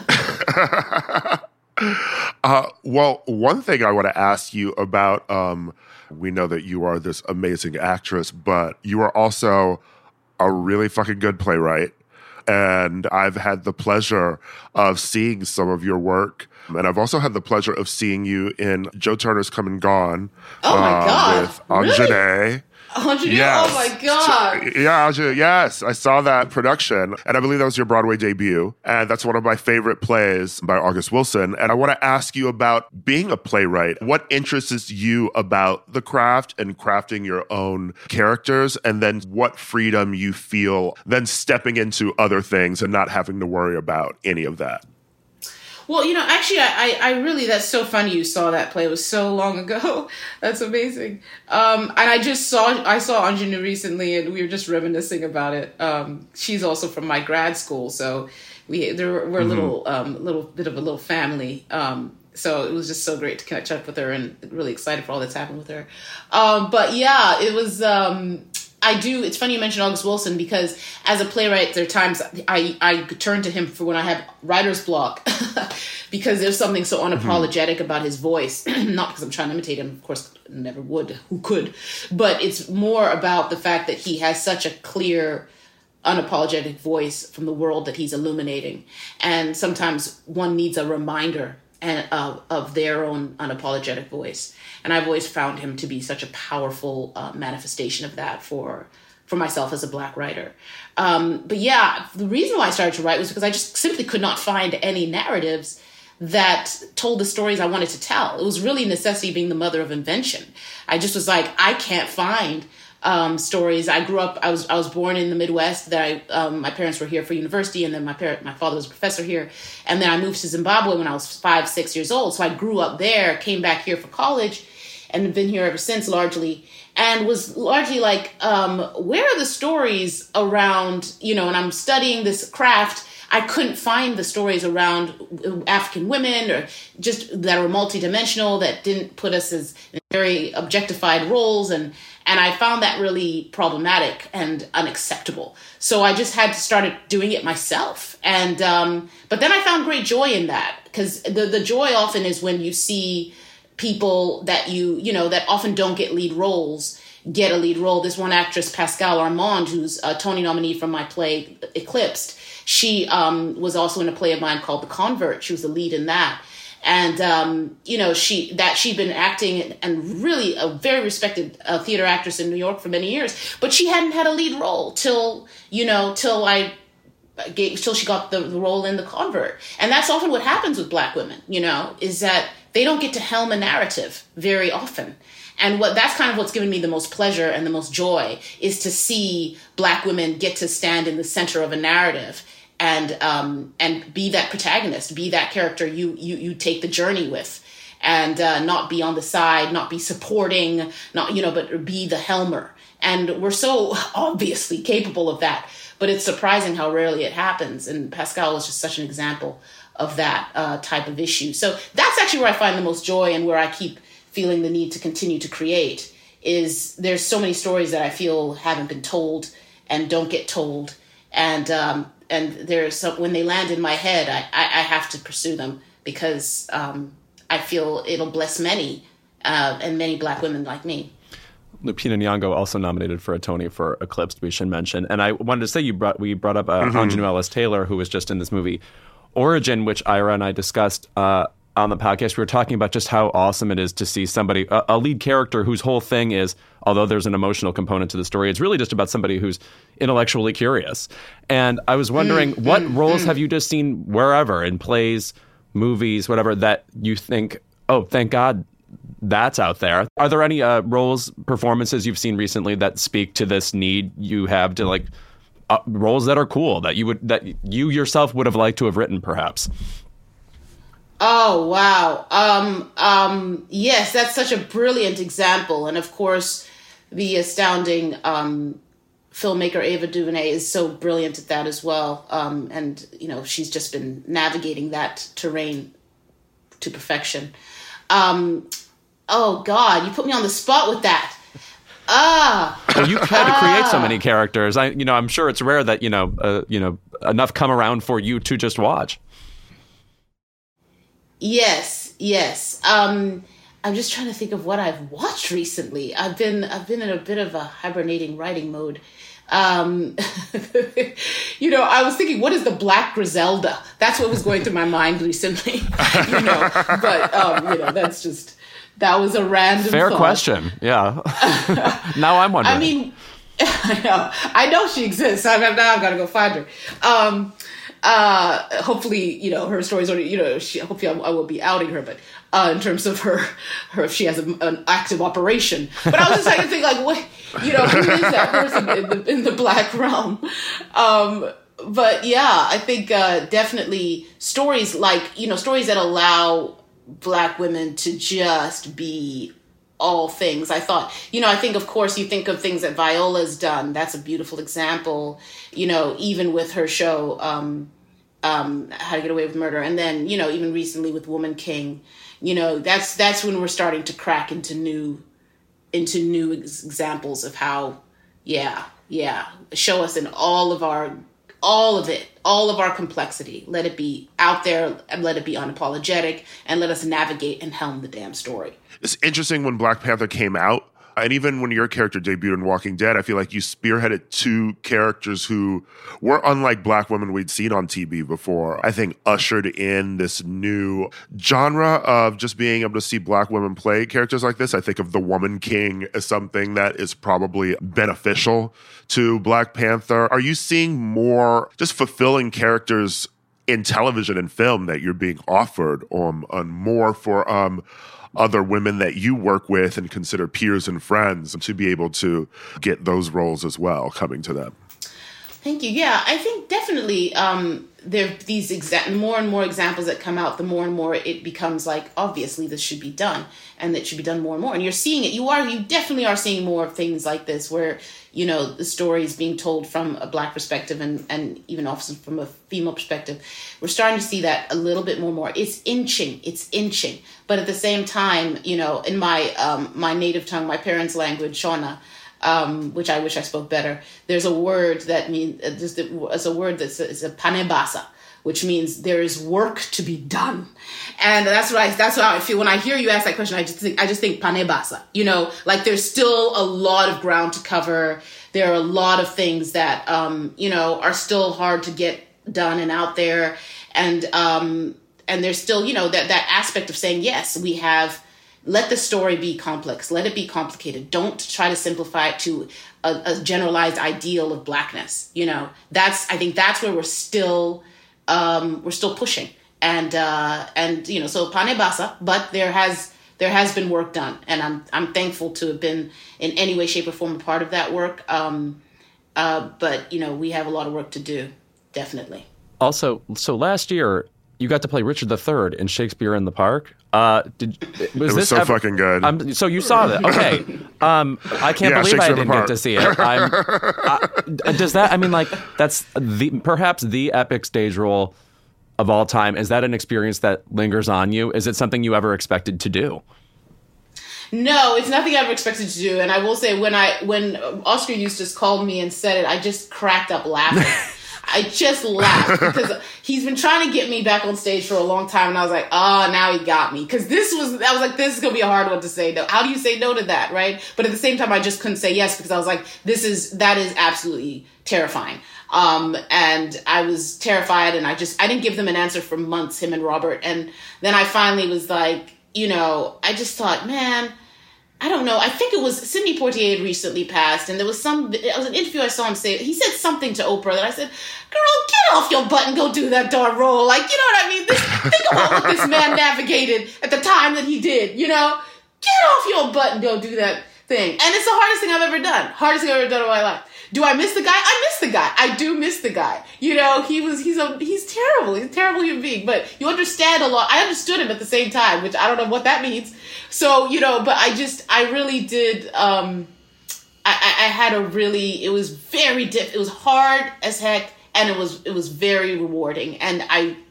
Well, one thing I want to ask you about, we know that you are this amazing actress, but you are also a really fucking good playwright. And I've had the pleasure of seeing some of your work. And I've also had the pleasure of seeing you in Joe Turner's Come and Gone. Oh my God. With Anjane. Yes. Oh my God. Yes, I saw that production, and I believe that was your Broadway debut, and that's one of my favorite plays by August Wilson. And I want to ask you about being a playwright. What interests you about the craft and crafting your own characters, and then what freedom you feel then stepping into other things and not having to worry about any of that? Well, actually, I really, that's so funny you saw that play. It was so long ago. That's amazing. And I saw Ingenue recently, and we were just reminiscing about it. She's also from my grad school, so we're a little bit of a little family. So it was just so great to catch up with her, and really excited for all that's happened with her. But yeah, it was, it's funny you mentioned August Wilson, because as a playwright, there are times I turn to him for when I have writer's block, because there's something so unapologetic about his voice. Not because I'm trying to imitate him, of course, never would, who could, but it's more about the fact that he has such a clear, unapologetic voice from the world that he's illuminating. And sometimes one needs a reminder of their own unapologetic voice. And I've always found him to be such a powerful manifestation of that for myself as a Black writer. But yeah, the reason why I started to write was because I just simply could not find any narratives that told the stories I wanted to tell. It was really necessity being the mother of invention. I just was like, I can't find stories. I grew up, I was born in the Midwest. That my parents were here for university, and then my father was a professor here. And then I moved to Zimbabwe when I was 5-6 years old. So I grew up there, came back here for college, and have been here ever since largely. And was largely like, where are the stories around, and I'm studying this craft. I couldn't find the stories around African women, or just that were multidimensional, that didn't put us as very objectified roles. And I found that really problematic and unacceptable. So I just had to start doing it myself. And but then I found great joy in that, because the joy often is when you see people that that often don't get lead roles get a lead role. This one actress, Pascale Armand, who's a Tony nominee from my play Eclipsed, she was also in a play of mine called The Convert. She was the lead in that. And, she'd been acting and really a very respected theater actress in New York for many years, but she hadn't had a lead role till she got the role in The Convert. And that's often what happens with Black women, is that they don't get to helm a narrative very often. And that's kind of what's given me the most pleasure and the most joy, is to see Black women get to stand in the center of a narrative and be that protagonist, be that character you take the journey with, and not be on the side, not be supporting, but be the helmer. And we're so obviously capable of that, but it's surprising how rarely it happens. And Pascale is just such an example of that type of issue. So that's actually where I find the most joy, and where I keep feeling the need to continue to create. Is there's so many stories that I feel haven't been told and don't get told, and there's some, when they land in my head, I have to pursue them, because I feel it'll bless many and many Black women like me. Lupita Nyong'o also nominated for a Tony for Eclipsed, we should mention. And I wanted to say we brought up Anjanou Ellis-Taylor, who was just in this movie Origin, which Ira and I discussed on the podcast. We were talking about just how awesome it is to see somebody, a lead character whose whole thing is, although there's an emotional component to the story, it's really just about somebody who's intellectually curious. And I was wondering, what roles have you just seen wherever, in plays, movies, whatever, that you think, oh, thank God that's out there? Are there any roles, performances you've seen recently that speak to this need you have to roles that are cool, that you yourself would have liked to have written, perhaps? Oh, wow. Yes, that's such a brilliant example. And of course, the astounding filmmaker Ava DuVernay is so brilliant at that as well. And, she's just been navigating that terrain to perfection. Oh, God, you put me on the spot with that. Well, you had to create so many characters. I'm sure it's rare that, enough come around for you to just watch. Yes. I'm just trying to think of what I've watched recently. I've been in a bit of a hibernating writing mode. I was thinking, what is the Black Griselda? That's what was going through my mind recently. That was a random fair thought. Question. Yeah. Now I'm wondering. I mean, I know she exists. Now I've got to go find her. Hopefully, her stories, hopefully I will be outing her, but in terms of her if she has an active operation. But I was just trying to think, what, who is that person in the Black realm? But yeah, I think definitely stories like, stories that allow Black women to just be all things. I think, of course, you think of things that Viola's done. That's a beautiful example, even with her show, How to Get Away with Murder. And then, even recently with Woman King, that's when we're starting to crack into new examples of how, show us in all of our complexity. Let it be out there and let it be unapologetic and let us navigate and helm the damn story. It's interesting when Black Panther came out, and even when your character debuted in Walking Dead, I feel like you spearheaded two characters who were unlike Black women we'd seen on TV before. I think ushered in this new genre of just being able to see Black women play characters like this. I think of the Woman King as something that is probably beneficial to Black Panther. Are you seeing more just fulfilling characters in television and film that you're being offered on more for other women that you work with and consider peers and friends to be able to get those roles as well coming to them? Thank you. Yeah, I think definitely there are these more and more examples that come out, the more and more it becomes like, obviously this should be done and it should be done more and more. And you're seeing it. You definitely are seeing more of things like this where, the story is being told from a Black perspective and even often from a female perspective. We're starting to see that a little bit more and more. It's inching. But at the same time, in my native tongue, my parents' language, Shona, which I wish I spoke better, there's a word that means, it's a word that's a panebasa, which means there is work to be done. And that's how I feel when I hear you ask that question. I just think panebasa, like there's still a lot of ground to cover. There are a lot of things that, are still hard to get done and out there. And there's still, that aspect of saying, yes, we have, let the story be complex. Let it be complicated. Don't try to simplify it to a generalized ideal of Blackness. I think that's where we're still pushing. And so panebasa, but there has been work done. And I'm thankful to have been in any way, shape or form a part of that work. But we have a lot of work to do. Definitely. Also, so last year, you got to play Richard III in Shakespeare in the Park. It was so fucking good. So you saw that. Okay. I can't believe I didn't get to see it. Does that, that's perhaps the epic stage role of all time. Is that an experience that lingers on you? Is it something you ever expected to do? No, it's nothing I ever expected to do. And I will say, when Oscar Eustis called me and said it, I just cracked up laughing. I just laughed because he's been trying to get me back on stage for a long time. And I was like, now he got me. Because this is going to be a hard one to say no. How do you say no to that, right? But at the same time, I just couldn't say yes because I was like, that is absolutely terrifying. And I was terrified and I didn't give them an answer for months, him and Robert. And then I finally was like, I just thought, man, I don't know. I think it was Sidney Poitier had recently passed, and it was an interview I saw him say. He said something to Oprah that I said, "Girl, get off your butt and go do that darn role." Like, you know what I mean? Think about what this man navigated at the time that he did. Get off your butt and go do that thing. And it's the hardest thing I've ever done. Hardest thing I've ever done in my life. Do I miss the guy? I miss the guy. I do miss the guy. He's terrible. He's a terrible human being. But you understand a lot. I understood him at the same time, which I don't know what that means. So, but I really did. I had it was very it was hard as heck, and it was very rewarding, and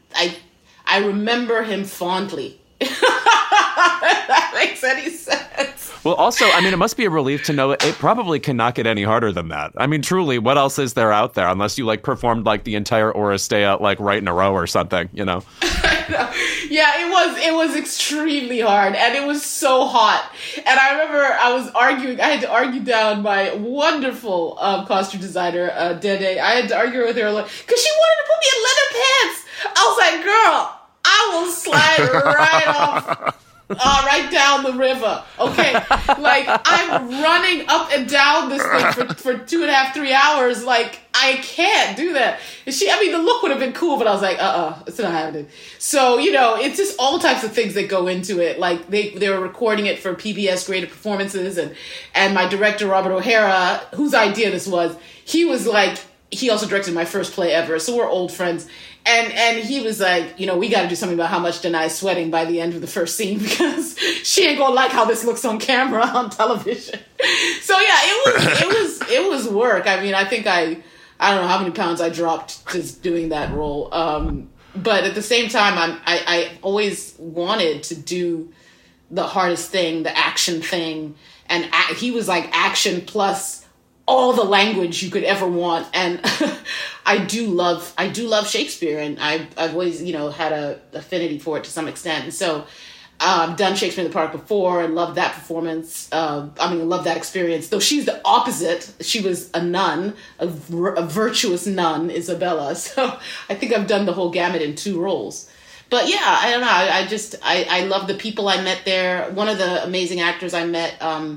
I remember him fondly. If that makes any sense. Well, also, it must be a relief to know it probably cannot get any harder than that. Truly, what else is there out there unless you performed the entire Oresteia right in a row or something, Yeah, it was extremely hard and it was so hot. And I remember I had to argue down my wonderful costume designer, Dede. I had to argue with her because she wanted to put me in leather pants. I was like, girl, I will slide right off. Right down the river. Okay. I'm running up and down this thing for 2.5, 3 hours. I can't do that. The look would have been cool, but I was like, it's not happening. So, it's just all types of things that go into it. They were recording it for PBS Graded Performances and my director, Robert O'Hara, whose idea this was, he was he also directed my first play ever, so we're old friends. And he was like, we got to do something about how much Danai's sweating by the end of the first scene because she ain't gonna like how this looks on camera on television. So yeah, it was work. I mean, I think I don't know how many pounds I dropped just doing that role. But at the same time, I always wanted to do the hardest thing, the action thing, and he was like action plus all the language you could ever want. And I do love Shakespeare, and I've always, had a affinity for it to some extent. And so I've done Shakespeare in the Park before and loved that performance. Love that experience, though she's the opposite. She was a nun, a virtuous nun, Isabella. So I think I've done the whole gamut in 2 roles. But yeah, I don't know. I love the people I met there. One of the amazing actors I met,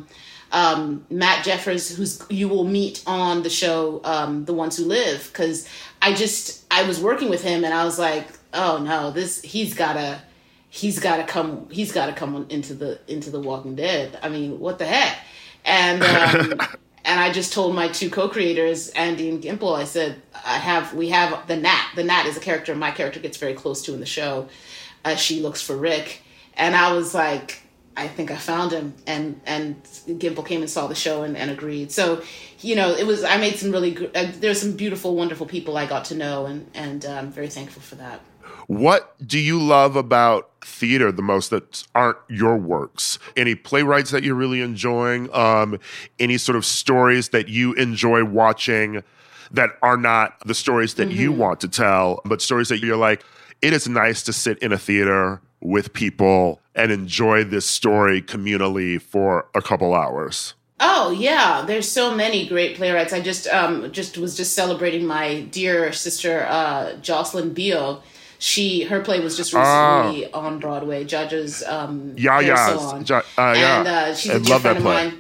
Matt Jeffers, who's you will meet on the show, The Ones Who Live, because I was working with him and I was like, oh no, he's gotta come into the Walking Dead. I mean, what the heck? And and I just told my 2 co-creators, Andy and Gimple, I said, we have the Nat. The Nat is a character my character gets very close to in the show. She looks for Rick. And I was like, I think I found him. And Gimple came and saw the show and agreed. So, I made some really good, there's some beautiful, wonderful people I got to know, and I'm very thankful for that. What do you love about theater the most that aren't your works? Any playwrights that you're really enjoying? Any sort of stories that you enjoy watching that are not the stories that you want to tell, but stories that you're like, it is nice to sit in a theater with people and enjoy this story communally for a couple hours? Oh yeah, there's so many great playwrights. I just was celebrating my dear sister Jocelyn Bio. Her play was just recently on Broadway, Judges and she's a dear friend of mine.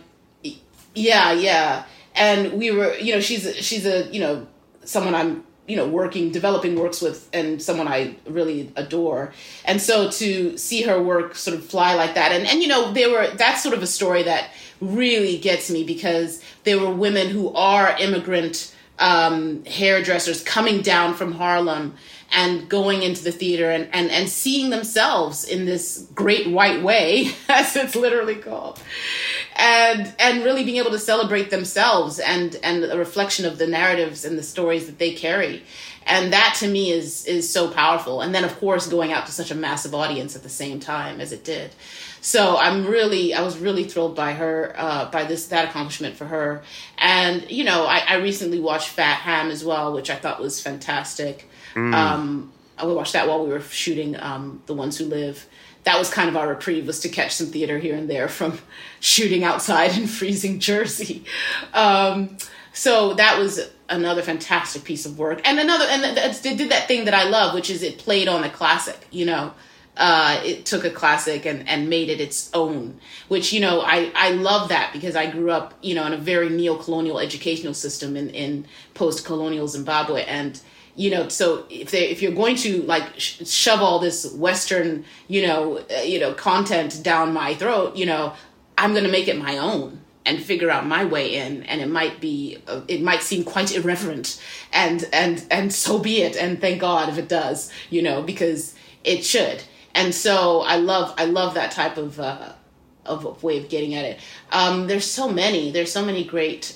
Yeah. And we were, she's a someone I'm, developing works with, and someone I really adore. And so to see her work sort of fly like that, and that's sort of a story that really gets me, because there were women who are immigrant hairdressers coming down from Harlem and going into the theater and seeing themselves in this great white way, as it's literally called, and really being able to celebrate themselves and a reflection of the narratives and the stories that they carry. And that to me is so powerful. And then of course going out to such a massive audience at the same time as it did. So I was really thrilled by her, by that accomplishment for her. And, I recently watched Fat Ham as well, which I thought was fantastic. I watched that while we were shooting The Ones Who Live. That was kind of our reprieve, was to catch some theater here and there from shooting outside in freezing Jersey. So that was another fantastic piece of work. And it did that thing that I love, which is it played on a classic, it took a classic and made it its own, which, I love that, because I grew up, in a very neo-colonial educational system in post-colonial Zimbabwe. And, so if you're going to shove all this Western, content down my throat, I'm going to make it my own and figure out my way in. And it might seem quite irreverent, and so be it. And thank God if it does, because it should. And so I love that type of way of getting at it. There's so many great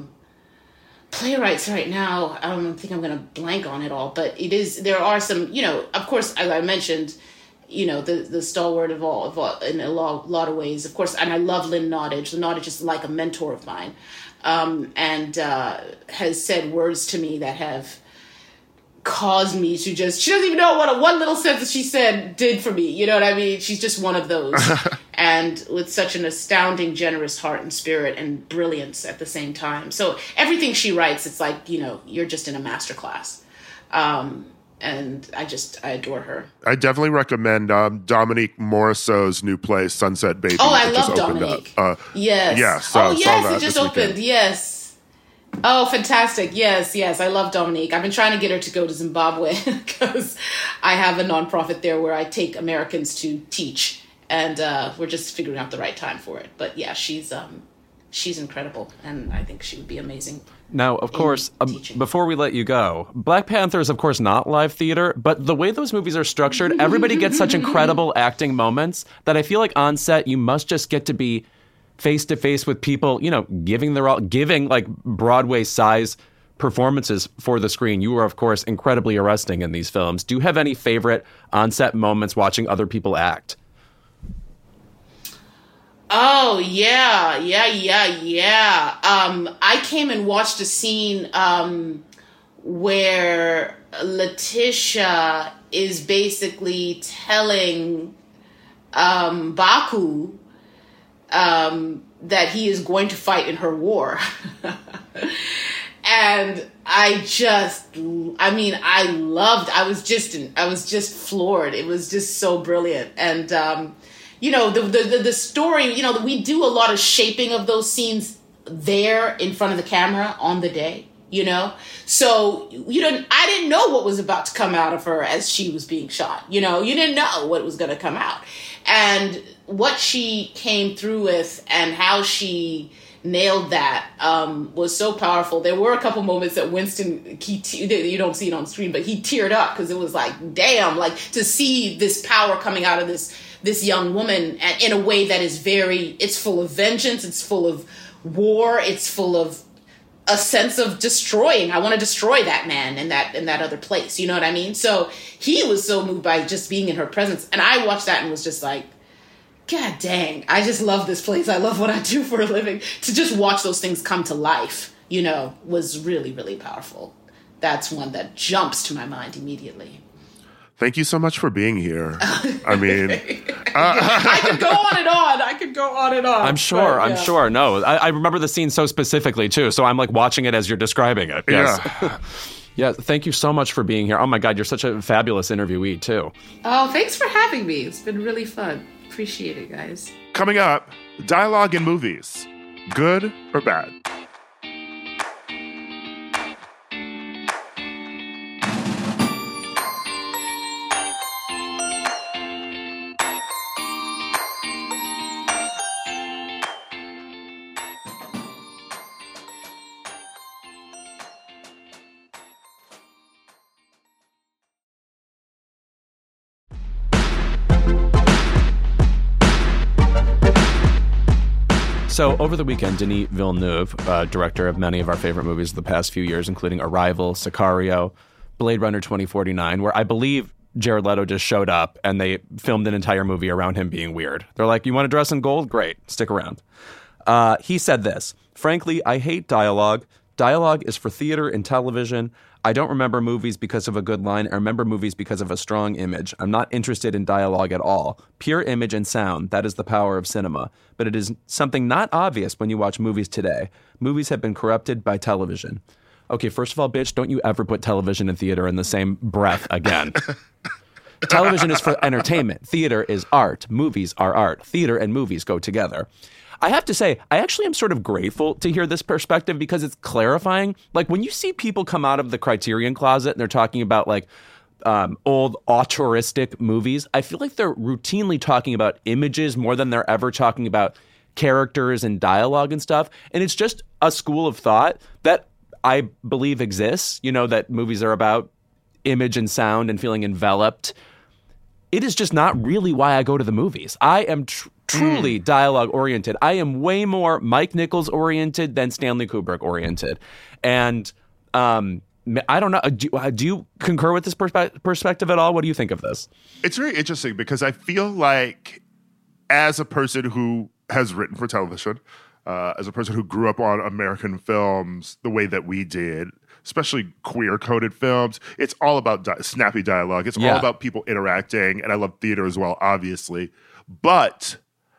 playwrights right now. I don't think I'm going to blank on it all, but there are some, of course, as I mentioned, the stalwart of all in a lot of ways, of course. And I love Lynn Nottage. Lynn Nottage is like a mentor of mine, and has said words to me that have caused me to she doesn't even know what one little sentence she said did for me. You know what I mean? She's just one of those. And with such an astounding, generous heart and spirit and brilliance at the same time. So everything she writes, it's like, you're just in a masterclass. And I adore her. I definitely recommend Dominique Morisseau's new play, Sunset Baby. Oh, I love Dominique. Yes. Yeah, it just opened. Yes. Oh, fantastic. Yes. I love Dominique. I've been trying to get her to go to Zimbabwe because I have a nonprofit there where I take Americans to teach, and we're just figuring out the right time for it. But yeah, she's she's incredible, and I think she would be amazing. Now, of course, before we let you go, Black Panther is, of course, not live theater, but the way those movies are structured, everybody gets such incredible acting moments that I feel like on set, you must just get to be face to face with people, you know, giving like Broadway size performances for the screen. You are, of course, incredibly arresting in these films. Do you have any favorite on set moments watching other people act? Oh, yeah. I came and watched a scene where Letitia is basically telling Baku that he is going to fight in her war. And I was just floored. It was just so brilliant. And, you know, the story, you know, we do a lot of shaping of those scenes there in front of the camera on the day, you know? So I didn't know what was about to come out of her as she was being shot. You know, you didn't know what was going to come out. And what she came through with and how she nailed that was so powerful. There were a couple moments that Winston, you don't see it on screen, but he teared up because it was like, damn, like to see this power coming out of this young woman in a way that is it's full of vengeance, it's full of war, it's full of a sense of destroying. I want to destroy that man in that other place. You know what I mean? So he was so moved by just being in her presence. And I watched that and was just like, God dang, I just love this place. I love what I do for a living. To just watch those things come to life, you know, was really, really powerful. That's one that jumps to my mind immediately. Thank you so much for being here. I mean, I could go on and on. I'm sure. No, I remember the scene so specifically too. So I'm like watching it as you're describing it. Yes. Yeah. Yeah. Thank you so much for being here. Oh my God, you're such a fabulous interviewee too. Oh, thanks for having me. It's been really fun. Appreciate it, guys. Coming up, dialogue in movies, good or bad? So over the weekend, Denis Villeneuve, director of many of our favorite movies of the past few years, including Arrival, Sicario, Blade Runner 2049, where I believe Jared Leto just showed up and they filmed an entire movie around him being weird. They're like, you want to dress in gold? Great. Stick around. He said this, frankly, I hate dialogue. Dialogue is for theater and television. I don't remember movies because of a good line. I remember movies because of a strong image. I'm not interested in dialogue at all. Pure image and sound, that is the power of cinema. But it is something not obvious when you watch movies today. Movies have been corrupted by television. Okay, first of all, bitch, don't you ever put television and theater in the same breath again. Television is for entertainment. Theater is art. Movies are art. Theater and movies go together. I have to say, I actually am sort of grateful to hear this perspective because it's clarifying. Like when you see people come out of the Criterion closet and they're talking about like old auteuristic movies, I feel like they're routinely talking about images more than they're ever talking about characters and dialogue and stuff. And it's just a school of thought that I believe exists, you know, that movies are about image and sound and feeling enveloped. It is just not really why I go to the movies. I am truly dialogue oriented. I am way more Mike Nichols oriented than Stanley Kubrick oriented. And I don't know. Do you concur with this perspective at all? What do you think of this? It's very interesting because I feel like as a person who has written for television, as a person who grew up on American films the way that we did, especially queer-coded films, it's all about snappy dialogue. It's all about people interacting, and I love theater as well, obviously. But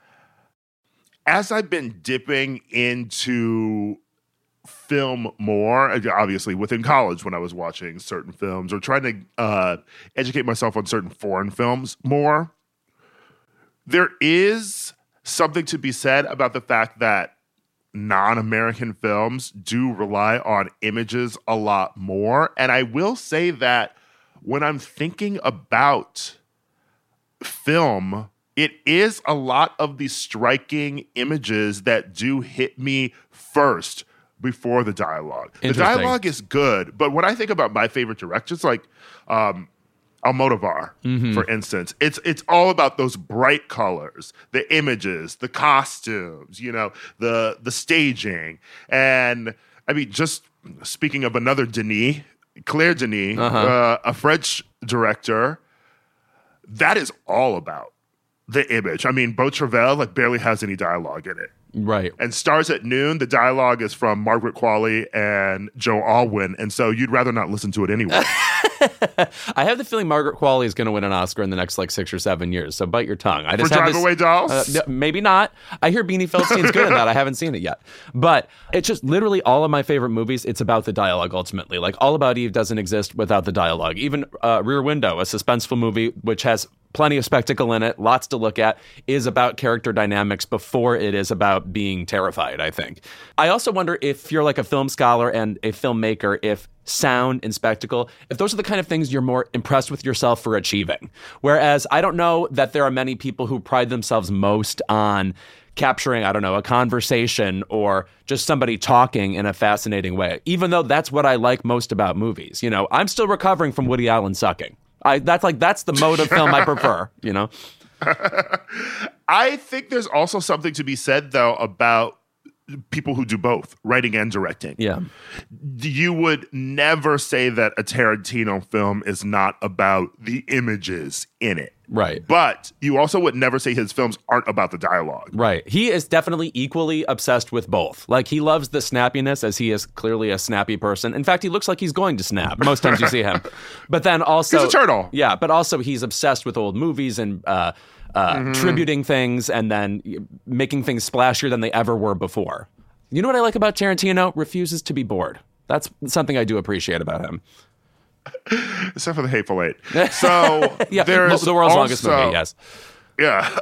as I've been dipping into film more, obviously within college when I was watching certain films or trying to educate myself on certain foreign films more, there is something to be said about the fact that non-American films do rely on images a lot more. And I will say that when I'm thinking about film it is a lot of the striking images that do hit me first before the dialogue. The dialogue is good, but when I think about my favorite directors, like Almodovar, for instance, it's all about those bright colors, the images, the costumes, the staging. And I mean, just speaking of another Denis, Claire Denis, a French director, that is all about the image. I mean, Beau Travail barely has any dialogue in it. Right. And Stars at Noon, the dialogue is from Margaret Qualley and Joe Alwyn, and so you'd rather not listen to it anyway. I have the feeling Margaret Qualley is going to win an Oscar in the next 6 or 7 years, so bite your tongue. For Drive Away Dolls? Maybe not. I hear Beanie Feldstein's good at that. I haven't seen it yet. But it's just literally all of my favorite movies, it's about the dialogue ultimately. All About Eve doesn't exist without the dialogue. Even Rear Window, a suspenseful movie which has plenty of spectacle in it, lots to look at, is about character dynamics before it is about being terrified, I think. I also wonder if you're a film scholar and a filmmaker, if sound and spectacle, if those are the kind of things you're more impressed with yourself for achieving. Whereas I don't know that there are many people who pride themselves most on capturing, a conversation or just somebody talking in a fascinating way, even though that's what I like most about movies. I'm still recovering from Woody Allen sucking. That's the mode of film I prefer, I think there's also something to be said, though, about people who do both, writing and directing. Yeah. You would never say that a Tarantino film is not about the images in it. Right. But you also would never say his films aren't about the dialogue. Right. He is definitely equally obsessed with both. He loves the snappiness, as he is clearly a snappy person. In fact, he looks like he's going to snap most times you see him. But then also... He's a turtle. Yeah, but also he's obsessed with old movies and tributing things and then making things splashier than they ever were before. You know what I like about Tarantino? Refuses to be bored. That's something I do appreciate about him. Except for The Hateful Eight. So yeah, there's the world's longest movie, yes. Yeah.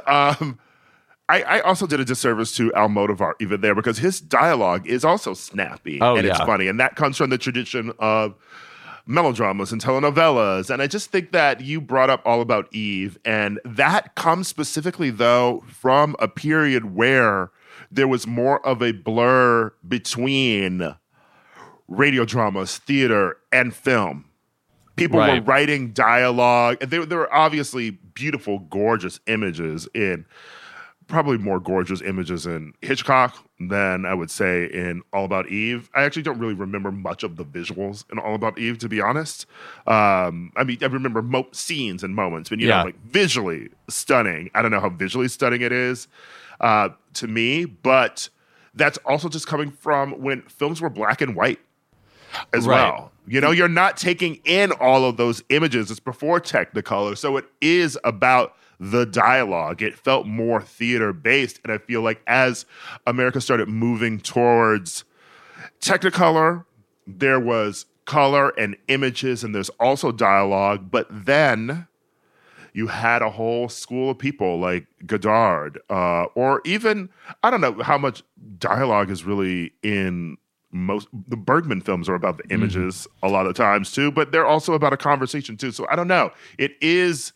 I also did a disservice to Almodovar even there because his dialogue is also snappy and it's funny. And that comes from the tradition of melodramas and telenovelas. And I just think that you brought up All About Eve. And that comes specifically, though, from a period where there was more of a blur between radio dramas, theater, and film. People were writing dialogue. And there were obviously beautiful, gorgeous images in, probably more gorgeous images in Hitchcock than I would say in All About Eve. I actually don't really remember much of the visuals in All About Eve, to be honest. I remember scenes and moments, but visually stunning. I don't know how visually stunning it is to me, but that's also just coming from when films were black and white as well. You're not taking in all of those images. It's before Technicolor, so it is about the dialogue. It felt more theater-based, and I feel like as America started moving towards Technicolor, there was color and images, and there's also dialogue, but then you had a whole school of people like Godard, or even, I don't know how much dialogue is really in the Bergman films are about the images a lot of times too, but they're also about a conversation too. So I don't know. It is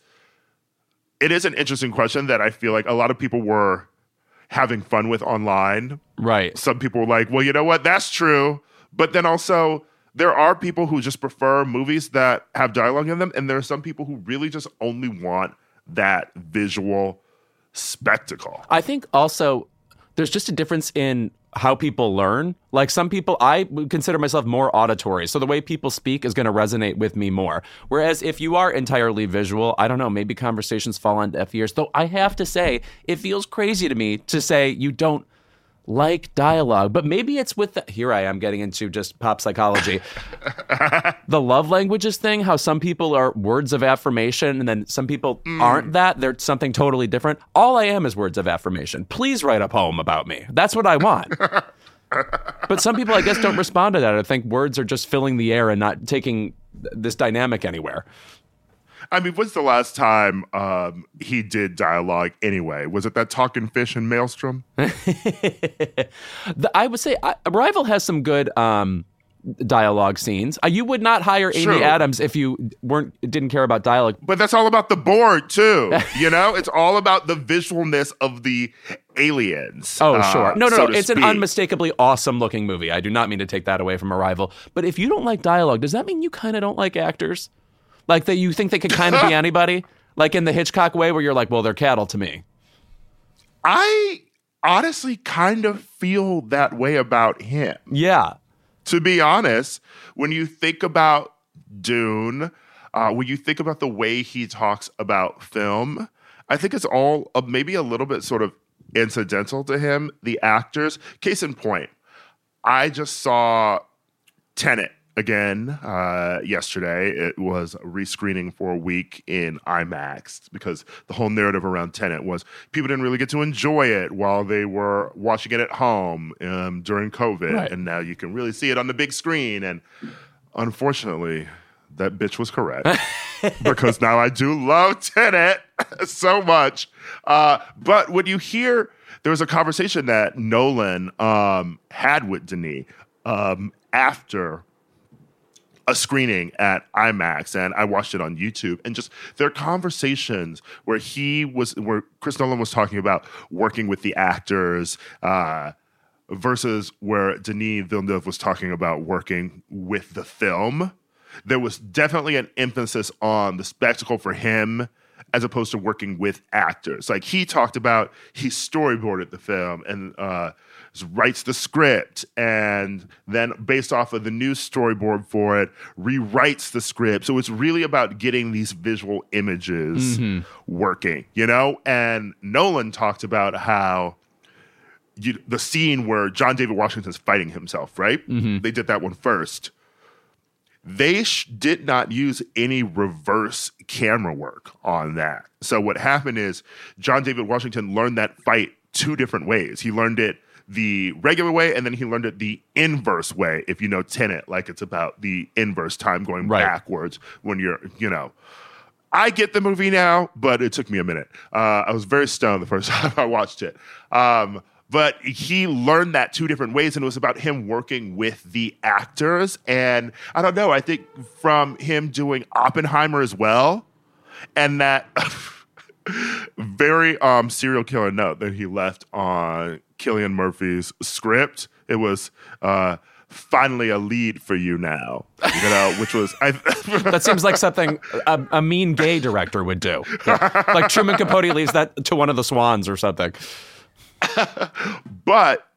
an interesting question that I feel like a lot of people were having fun with online. Right. Some people were like, well, you know what? That's true. But then also there are people who just prefer movies that have dialogue in them. And there are some people who really just only want that visual spectacle. I think also there's just a difference in how people learn. Some people, I would consider myself more auditory. So the way people speak is going to resonate with me more. Whereas if you are entirely visual, I don't know, maybe conversations fall on deaf ears. Though I have to say, it feels crazy to me to say you don't like dialogue. But maybe it's with here I am getting into just pop psychology. The love languages thing, how some people are words of affirmation and then some people aren't that. They're something totally different. All I am is words of affirmation. Please write a poem about me. That's what I want. But some people, I guess, don't respond to that. I think words are just filling the air and not taking this dynamic anywhere. I mean, when's the last time he did dialogue anyway? Was it that Talking Fish in Maelstrom? I would say Arrival has some good dialogue scenes. You would not hire Amy True. Adams if you didn't care about dialogue. But that's all about the board too. It's all about the visualness of the aliens. Oh, sure. No. so to It's an speak. unmistakably awesome looking movie. I do not mean to take that away from Arrival. But if you don't like dialogue, does that mean you kind of don't like actors? Like that you think they could kind of be anybody? Like in the Hitchcock way where you're like, well, they're cattle to me. I honestly kind of feel that way about him. Yeah. To be honest, when you think about Dune, when you think about the way he talks about film, I think it's all maybe a little bit sort of incidental to him. The actors, case in point, I just saw Tenet again yesterday. It was a rescreening for a week in IMAX because the whole narrative around Tenet was people didn't really get to enjoy it while they were watching it at home during COVID. Right. And now you can really see it on the big screen. And unfortunately, that bitch was correct because now I do love Tenet so much. But when you hear, there was a conversation that Nolan had with Denis after a screening at IMAX, and I watched it on YouTube, and just their conversations where Chris Nolan was talking about working with the actors versus where Denis Villeneuve was talking about working with the film. There was definitely an emphasis on the spectacle for him as opposed to working with actors. Like he talked about, he storyboarded the film and writes the script, and then based off of the new storyboard for it, rewrites the script. So it's really about getting these visual images working, And Nolan talked about how the scene where John David Washington's fighting himself, right? Mm-hmm. They did that one first. They did not use any reverse camera work on that. So what happened is John David Washington learned that fight two different ways. He learned it the regular way, and then he learned it the inverse way. If you know Tenet, like it's about the inverse time going backwards when you're, I get the movie now, but it took me a minute. I was very stoned the first time I watched it. But he learned that two different ways, and it was about him working with the actors. And I don't know, I think from him doing Oppenheimer as well, and that very serial killer note that he left on Cillian Murphy's script. It was finally a lead for you now, which was... That seems like something a mean gay director would do. Yeah. Like Truman Capote leaves that to one of the Swans or something. But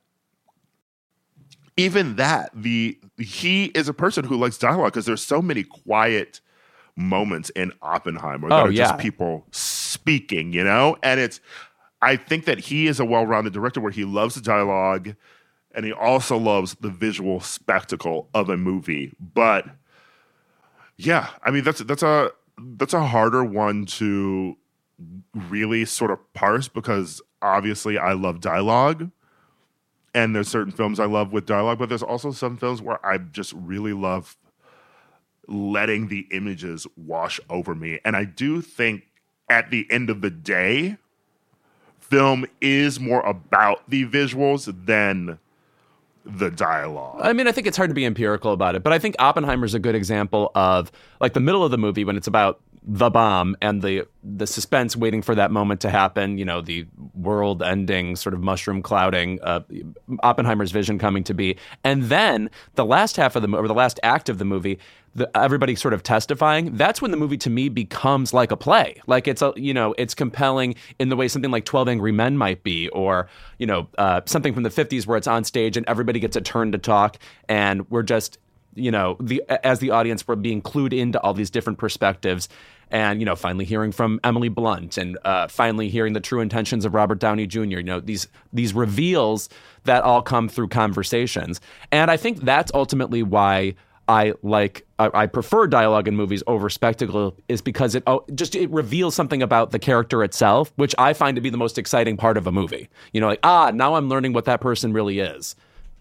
even that, he is a person who likes dialogue because there's so many quiet moments in Oppenheimer that are just people speaking, And I think that he is a well-rounded director where he loves the dialogue and he also loves the visual spectacle of a movie. But yeah, I mean that's a harder one to really sort of parse because obviously I love dialogue and there's certain films I love with dialogue, but there's also some films where I just really love letting the images wash over me. And I do think at the end of the day, film is more about the visuals than the dialogue. I mean, I think it's hard to be empirical about it, but I think Oppenheimer's a good example of like the middle of the movie when it's about the bomb and the suspense waiting for that moment to happen, the world-ending sort of mushroom clouding, Oppenheimer's vision coming to be. And then the last half of the last act of the movie, everybody sort of testifying, that's when the movie to me becomes like a play. Like it's compelling in the way something like 12 Angry Men might be, or, something from the 50s where it's on stage and everybody gets a turn to talk and we're just, as the audience, we're being clued into all these different perspectives and, finally hearing from Emily Blunt and finally hearing the true intentions of Robert Downey Jr., these reveals that all come through conversations. And I think that's ultimately why I prefer dialogue in movies over spectacle, is because it reveals something about the character itself, which I find to be the most exciting part of a movie. Now I'm learning what that person really is.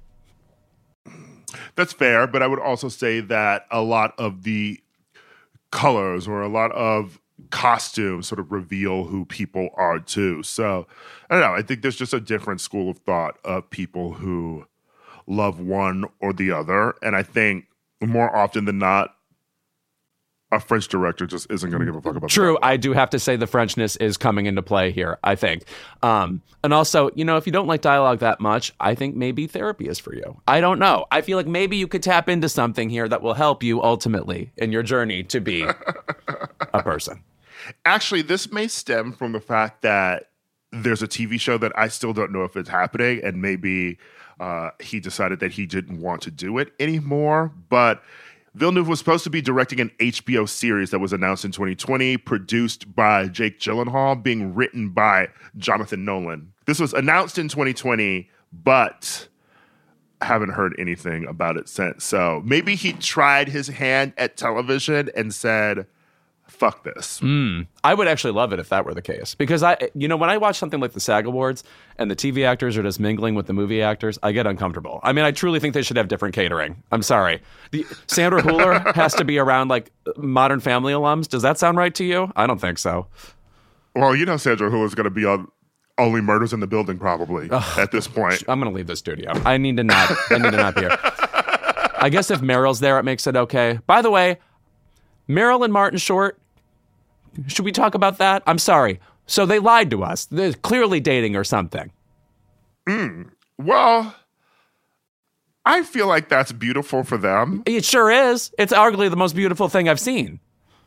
That's fair, but I would also say that a lot of the colors or a lot of costumes sort of reveal who people are too. So I don't know. I think there's just a different school of thought of people who love one or the other. And I think more often than not, a French director just isn't going to give a fuck about True. that. I do have to say the Frenchness is coming into play here, I think. And also, if you don't like dialogue that much, I think maybe therapy is for you. I don't know. I feel like maybe you could tap into something here that will help you ultimately in your journey to be a person. Actually, this may stem from the fact that there's a TV show that I still don't know if it's happening, and maybe he decided that he didn't want to do it anymore. But Villeneuve was supposed to be directing an HBO series that was announced in 2020, produced by Jake Gyllenhaal, being written by Jonathan Nolan. This was announced in 2020, but I haven't heard anything about it since. So maybe he tried his hand at television and said, fuck this. I would actually love it if that were the case. Because when I watch something like the SAG Awards and the TV actors are just mingling with the movie actors, I get uncomfortable. I mean, I truly think they should have different catering. I'm sorry. Sandra Hüller has to be around like Modern Family alums. Does that sound right to you? I don't think so. Well, Sandra Hüller is going to be on Only Murders in the Building probably at this point. I'm going to leave the studio. I need to not be here. I guess if Meryl's there, it makes it okay. By the way, Meryl and Martin Short, should we talk about that? I'm sorry. So they lied to us. They're clearly dating or something. Well, I feel like that's beautiful for them. It sure is. It's arguably the most beautiful thing I've seen.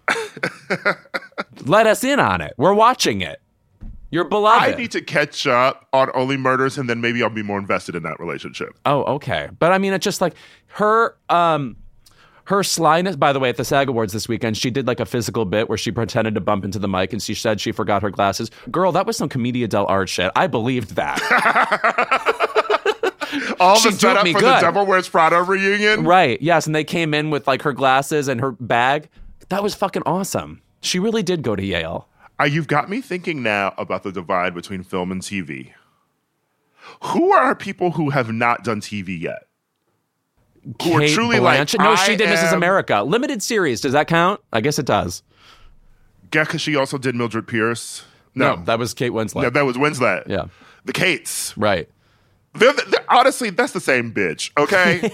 Let us in on it. We're watching it. You're beloved. I need to catch up on Only Murders, and then maybe I'll be more invested in that relationship. Oh, okay. But I mean, it's just like her slyness. By the way, at the SAG Awards this weekend, she did like a physical bit where she pretended to bump into the mic and she said she forgot her glasses. Girl, that was some Commedia dell'arte shit. I believed that. All the setup for the Devil Wears Prada reunion? Right, yes. And they came in with like her glasses and her bag. That was fucking awesome. She really did go to Yale. You've got me thinking now about the divide between film and TV. Who are people who have not done TV yet? Who are truly Blanchett? like, no, she did Mrs. America. Limited series. Does that count? I guess it does. Yeah, because she also did Mildred Pierce. No, that was Kate Winslet. Yeah, that was Winslet. Yeah. The Kates. Right. They're, honestly, that's the same bitch, okay?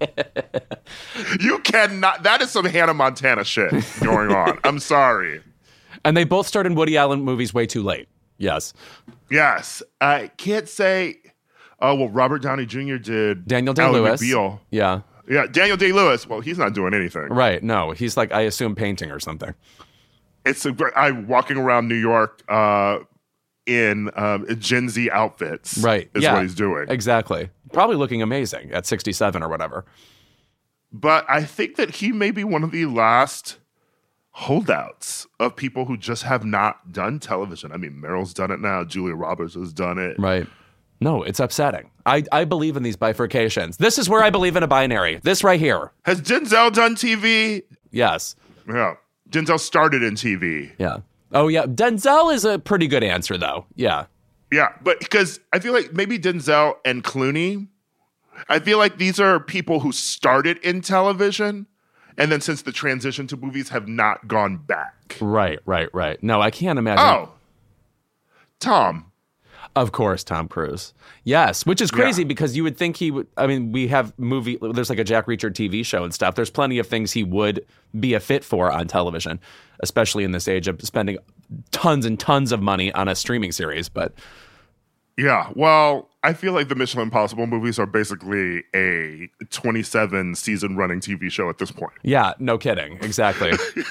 You cannot. That is some Hannah Montana shit going on. I'm sorry. And they both starred in Woody Allen movies way too late. Yes. Yes. I can't say. Oh, well, Robert Downey Jr. did Daniel Day-Lewis. McBeal. Yeah. Yeah, Daniel Day-Lewis. Well, he's not doing anything. Right. No, he's like, I assume, painting or something. I'm walking around New York in Gen Z outfits. Right. Is what he's doing. Exactly. Probably looking amazing at 67 or whatever. But I think that he may be one of the last holdouts of people who just have not done television. I mean, Meryl's done it now. Julia Roberts has done it. Right. No, it's upsetting. I believe in these bifurcations. This is where I believe in a binary. This right here. Has Denzel done TV? Yes. Yeah. Denzel started in TV. Yeah. Oh, yeah. Denzel is a pretty good answer, though. Yeah. Yeah, but because I feel like maybe Denzel and Clooney, I feel like these are people who started in television, and then since the transition to movies have not gone back. Right. No, I can't imagine. Oh. Tom. Of course, Tom Cruise. Yes, which is crazy because you would think he would. I mean, we have there's like a Jack Reacher TV show and stuff. There's plenty of things he would be a fit for on television, especially in this age of spending tons and tons of money on a streaming series. But yeah, well, I feel like the Mission Impossible movies are basically a 27 season running TV show at this point. Yeah, no kidding. Exactly.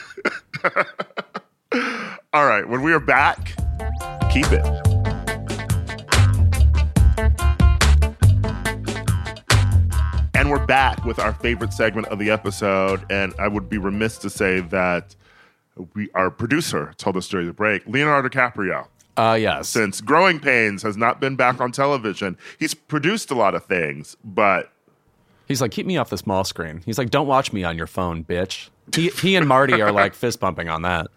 All right, when we are back, keep it. And we're back with our favorite segment of the episode. And I would be remiss to say that our producer told us during the break, Leonardo DiCaprio. Yes. Since Growing Pains has not been back on television, he's produced a lot of things, but he's like, keep me off the small screen. He's like, don't watch me on your phone, bitch. He and Marty are like fist bumping on that.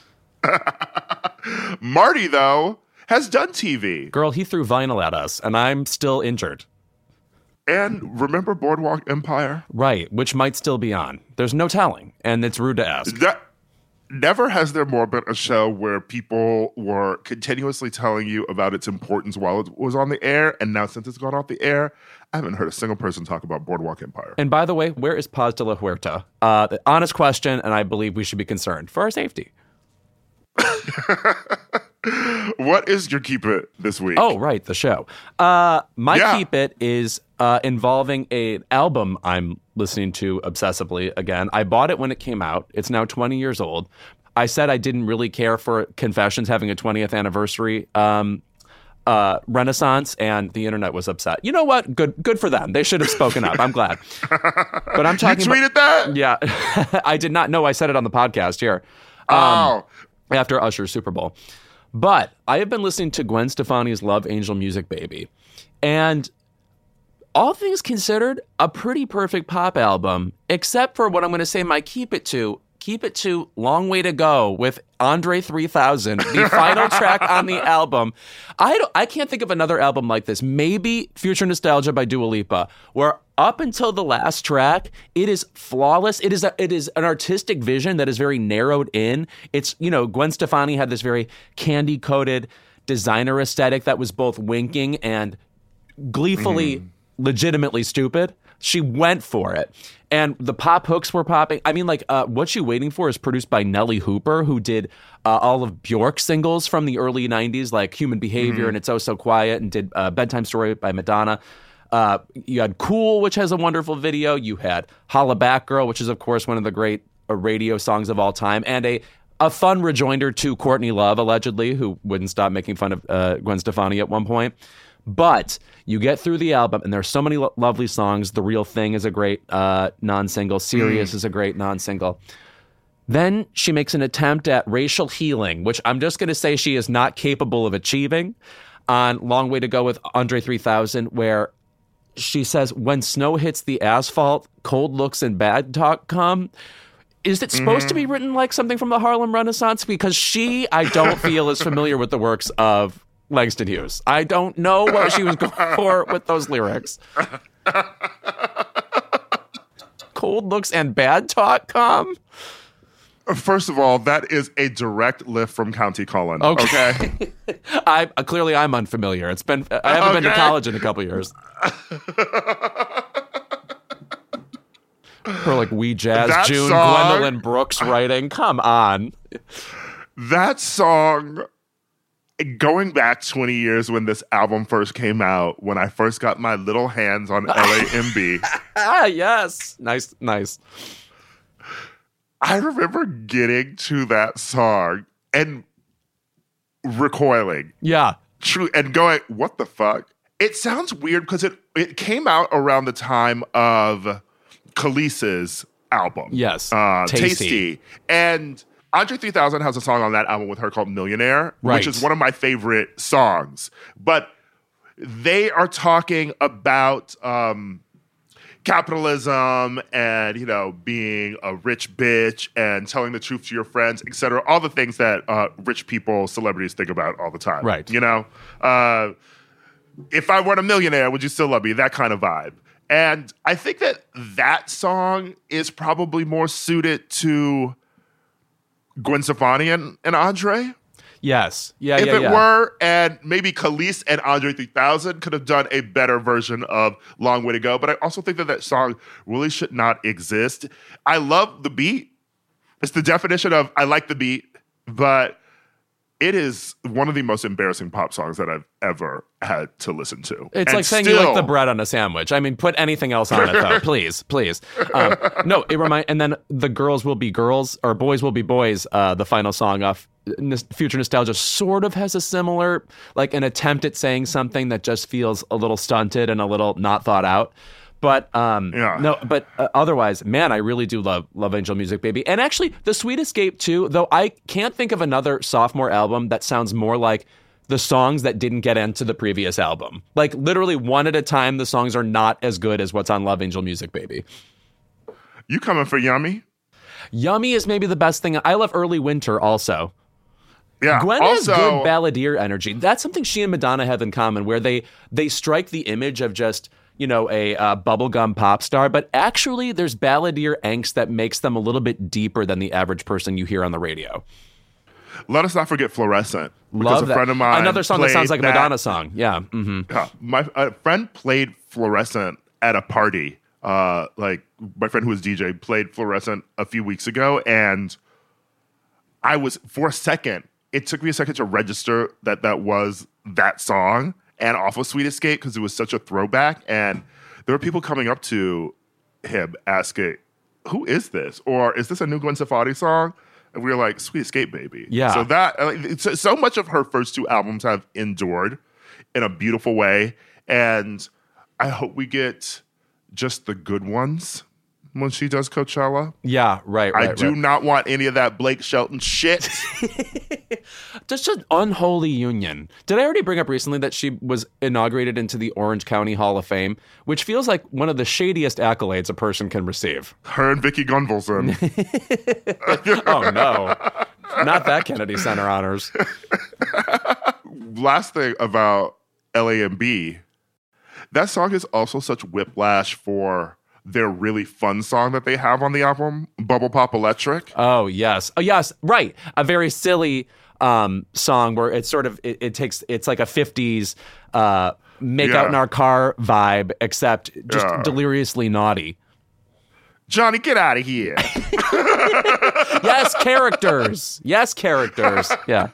Marty, though, has done TV. Girl, he threw vinyl at us, and I'm still injured. And remember Boardwalk Empire? Right, which might still be on. There's no telling, and it's rude to ask. Never has there more been a show where people were continuously telling you about its importance while it was on the air, and now since it's gone off the air, I haven't heard a single person talk about Boardwalk Empire. And by the way, where is Paz de la Huerta? The honest question, and I believe we should be concerned for our safety. What is your Keep It this week? Oh, right, the show. Keep It is involving an album I'm listening to obsessively again. I bought it when it came out. It's now 20 years old. I said I didn't really care for Confessions having a 20th anniversary renaissance, and the internet was upset. You know what? Good for them. They should have spoken up. I'm glad. But I'm talking. You tweeted that? Yeah, I did not know. I said it on the podcast here. After Usher's Super Bowl. But I have been listening to Gwen Stefani's Love Angel Music Baby, and all things considered, a pretty perfect pop album, except for what I'm going to say my Keep It to Long Way to Go with Andre 3000, the final track on the album. I can't think of another album like this. Maybe Future Nostalgia by Dua Lipa, where up until the last track, it is flawless. It is an artistic vision that is very narrowed in. It's, Gwen Stefani had this very candy-coated designer aesthetic that was both winking and gleefully, legitimately stupid. She went for it. And the pop hooks were popping. I mean, What You Waiting For is produced by Nelly Hooper, who did all of Bjork's singles from the early 90s, like Human Behavior and It's Oh So Quiet, and did Bedtime Story by Madonna. You had Cool, which has a wonderful video. You had Holla Back Girl, which is, of course, one of the great radio songs of all time. And a fun rejoinder to Courtney Love, allegedly, who wouldn't stop making fun of Gwen Stefani at one point. But you get through the album, and there's so many lovely songs. The Real Thing is a great non-single. Serious is a great non-single. Then she makes an attempt at racial healing, which I'm just going to say she is not capable of achieving, on Long Way to Go with Andre 3000, where she says, when snow hits the asphalt, cold looks and bad talk come. Is it supposed to be written like something from the Harlem Renaissance? Because I don't feel as familiar with the works of Langston Hughes. I don't know what she was going for with those lyrics. Cold looks and bad talk come? First of all, that is a direct lift from County Cullen. Okay. I'm unfamiliar. I haven't been to college in a couple years. Her Wee Jazz that June, song, Gwendolyn Brooks writing. Come on. That song, going back 20 years when this album first came out, when I first got my little hands on LAMB. Yes. Nice. I remember getting to that song and recoiling. Yeah. True. And going, what the fuck? It sounds weird because it came out around the time of Khalees's album. Yes. Tasty. And Andre 3000 has a song on that album with her called Millionaire, which is one of my favorite songs. But they are talking about capitalism and, being a rich bitch and telling the truth to your friends, et cetera. All the things that rich people, celebrities think about all the time. Right. If I weren't a millionaire, would you still love me? That kind of vibe. And I think that song is probably more suited to Gwen Stefani and Andre. Yes. If it were, and maybe Khalees and Andre 3000 could have done a better version of Long Way to Go. But I also think that song really should not exist. I love the beat. It's the definition of I like the beat, but it is one of the most embarrassing pop songs that I've ever had to listen to. It's like saying you like the bread on a sandwich. I mean, put anything else on it, though. Please. No, and then The Girls Will Be Girls, or Boys Will Be Boys, the final song off Future Nostalgia, sort of has a similar, an attempt at saying something that just feels a little stunted and a little not thought out. But otherwise, man, I really do love Angel Music Baby. And actually, The Sweet Escape too, though I can't think of another sophomore album that sounds more like the songs that didn't get into the previous album. Literally one at a time, the songs are not as good as what's on Love Angel Music Baby. You coming for Yummy? Yummy is maybe the best thing. I love Early Winter also. Yeah. Gwen has good balladeer energy. That's something she and Madonna have in common, where they strike the image of just a bubblegum pop star, but actually there's balladeer angst that makes them a little bit deeper than the average person you hear on the radio. Let us not forget Fluorescent. Love a that. friend of mine Another song that sounds like a played Madonna song. Yeah. a friend played Fluorescent at a party. Like my friend who was DJ played Fluorescent a few weeks ago, and I was, for a second, it took me a second to register that was that song and off of Sweet Escape because it was such a throwback. And there were people coming up to him asking, who is this? Or is this a new Gwen Stefani song? And we were like, Sweet Escape, baby. Yeah. So that, so much of her first two albums have endured in a beautiful way. And I hope we get just the good ones when she does Coachella. Yeah, right. I do not want any of that Blake Shelton shit. Just an unholy union. Did I already bring up recently that she was inaugurated into the Orange County Hall of Fame, which feels like one of the shadiest accolades a person can receive? Her and Vicky Gunvalson. Oh, no. Not that Kennedy Center honors. Last thing about LAMB, that song is also such whiplash for their really fun song that they have on the album, Bubble Pop Electric. Oh, yes. Oh, yes. Right. A very silly song where it's sort of, it's like a 50s make out in our car vibe, except just deliriously naughty. Johnny, get out of here. Yes, characters. Yes, characters. Yeah.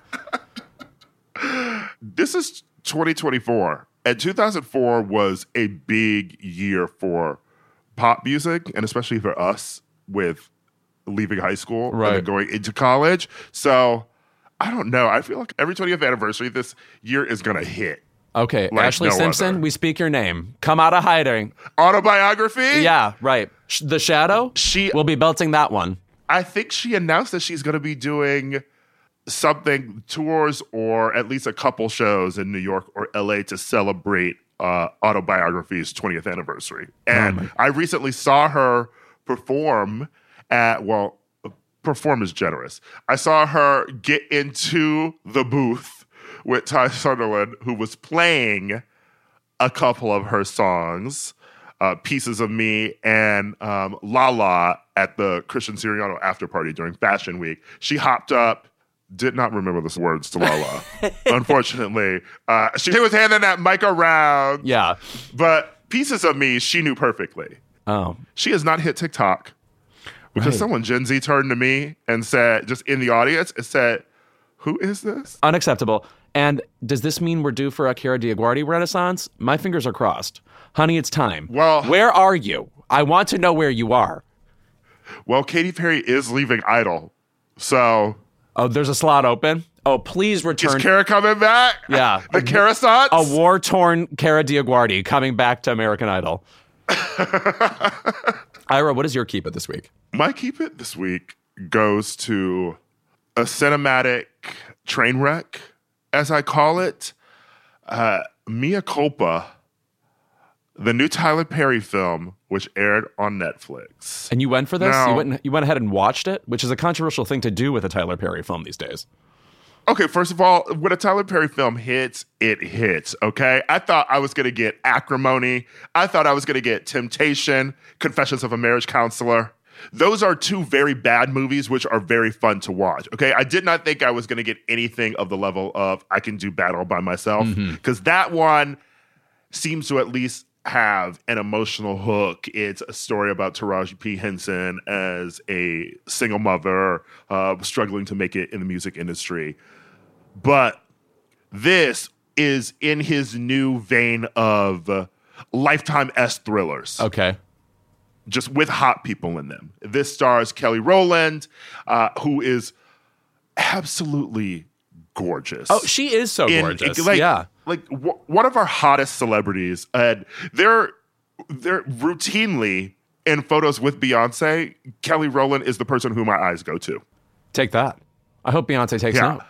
This is 2024, and 2004 was a big year for pop music, and especially for us with leaving high school and then going into college. So I don't know. I feel like every 20th anniversary this year is going to hit. Okay, like Ashley no Simpson, other. we speak your name. Come out of hiding. Autobiography? Yeah, right. The Shadow? We'll be belting that one. I think she announced that she's going to be doing something, tours or at least a couple shows in New York or LA to celebrate Autobiography's 20th anniversary. And I recently saw her perform at, well, perform is generous. I saw her get into the booth with Ty Sunderland, who was playing a couple of her songs, Pieces of Me and La La at the Christian Siriano after party during Fashion Week. She hopped up, did not remember the words to La La, unfortunately. She was handing that mic around. Yeah. But Pieces of Me, she knew perfectly. Oh. She has not hit TikTok because someone Gen Z turned to me and said, just in the audience, and said, who is this? Unacceptable. And does this mean we're due for a Chiara DiGuardi renaissance? My fingers are crossed. Honey, it's time. Well, where are you? I want to know where you are. Well, Katy Perry is leaving Idol. So... Oh, there's a slot open? Oh, please return. Is Chiara coming back? Yeah. The Chiara-sance? A war-torn Chiara DiGuardi coming back to American Idol. Ira, what is your keep it this week? My keep it this week goes to a cinematic train wreck, as I call it. Mea Culpa, the new Tyler Perry film, which aired on Netflix. And you went for this? Now, you went ahead and watched it, which is a controversial thing to do with a Tyler Perry film these days. Okay, first of all, when a Tyler Perry film hits, it hits, okay? I thought I was going to get Acrimony. I thought I was going to get Temptation, Confessions of a Marriage Counselor. Those are two very bad movies, which are very fun to watch, okay? I did not think I was going to get anything of the level of I Can Do Bad All By Myself, because that one seems to at least have an emotional hook. It's a story about Taraji P. Henson as a single mother struggling to make it in the music industry. But this is in his new vein of Lifetime-esque thrillers. Okay. Just with hot people in them. This stars Kelly Rowland, who is absolutely gorgeous. Oh, she is so gorgeous. Yeah. Like one of our hottest celebrities. And they're routinely in photos with Beyonce. Kelly Rowland is the person who my eyes go to. Take that. I hope Beyonce takes note.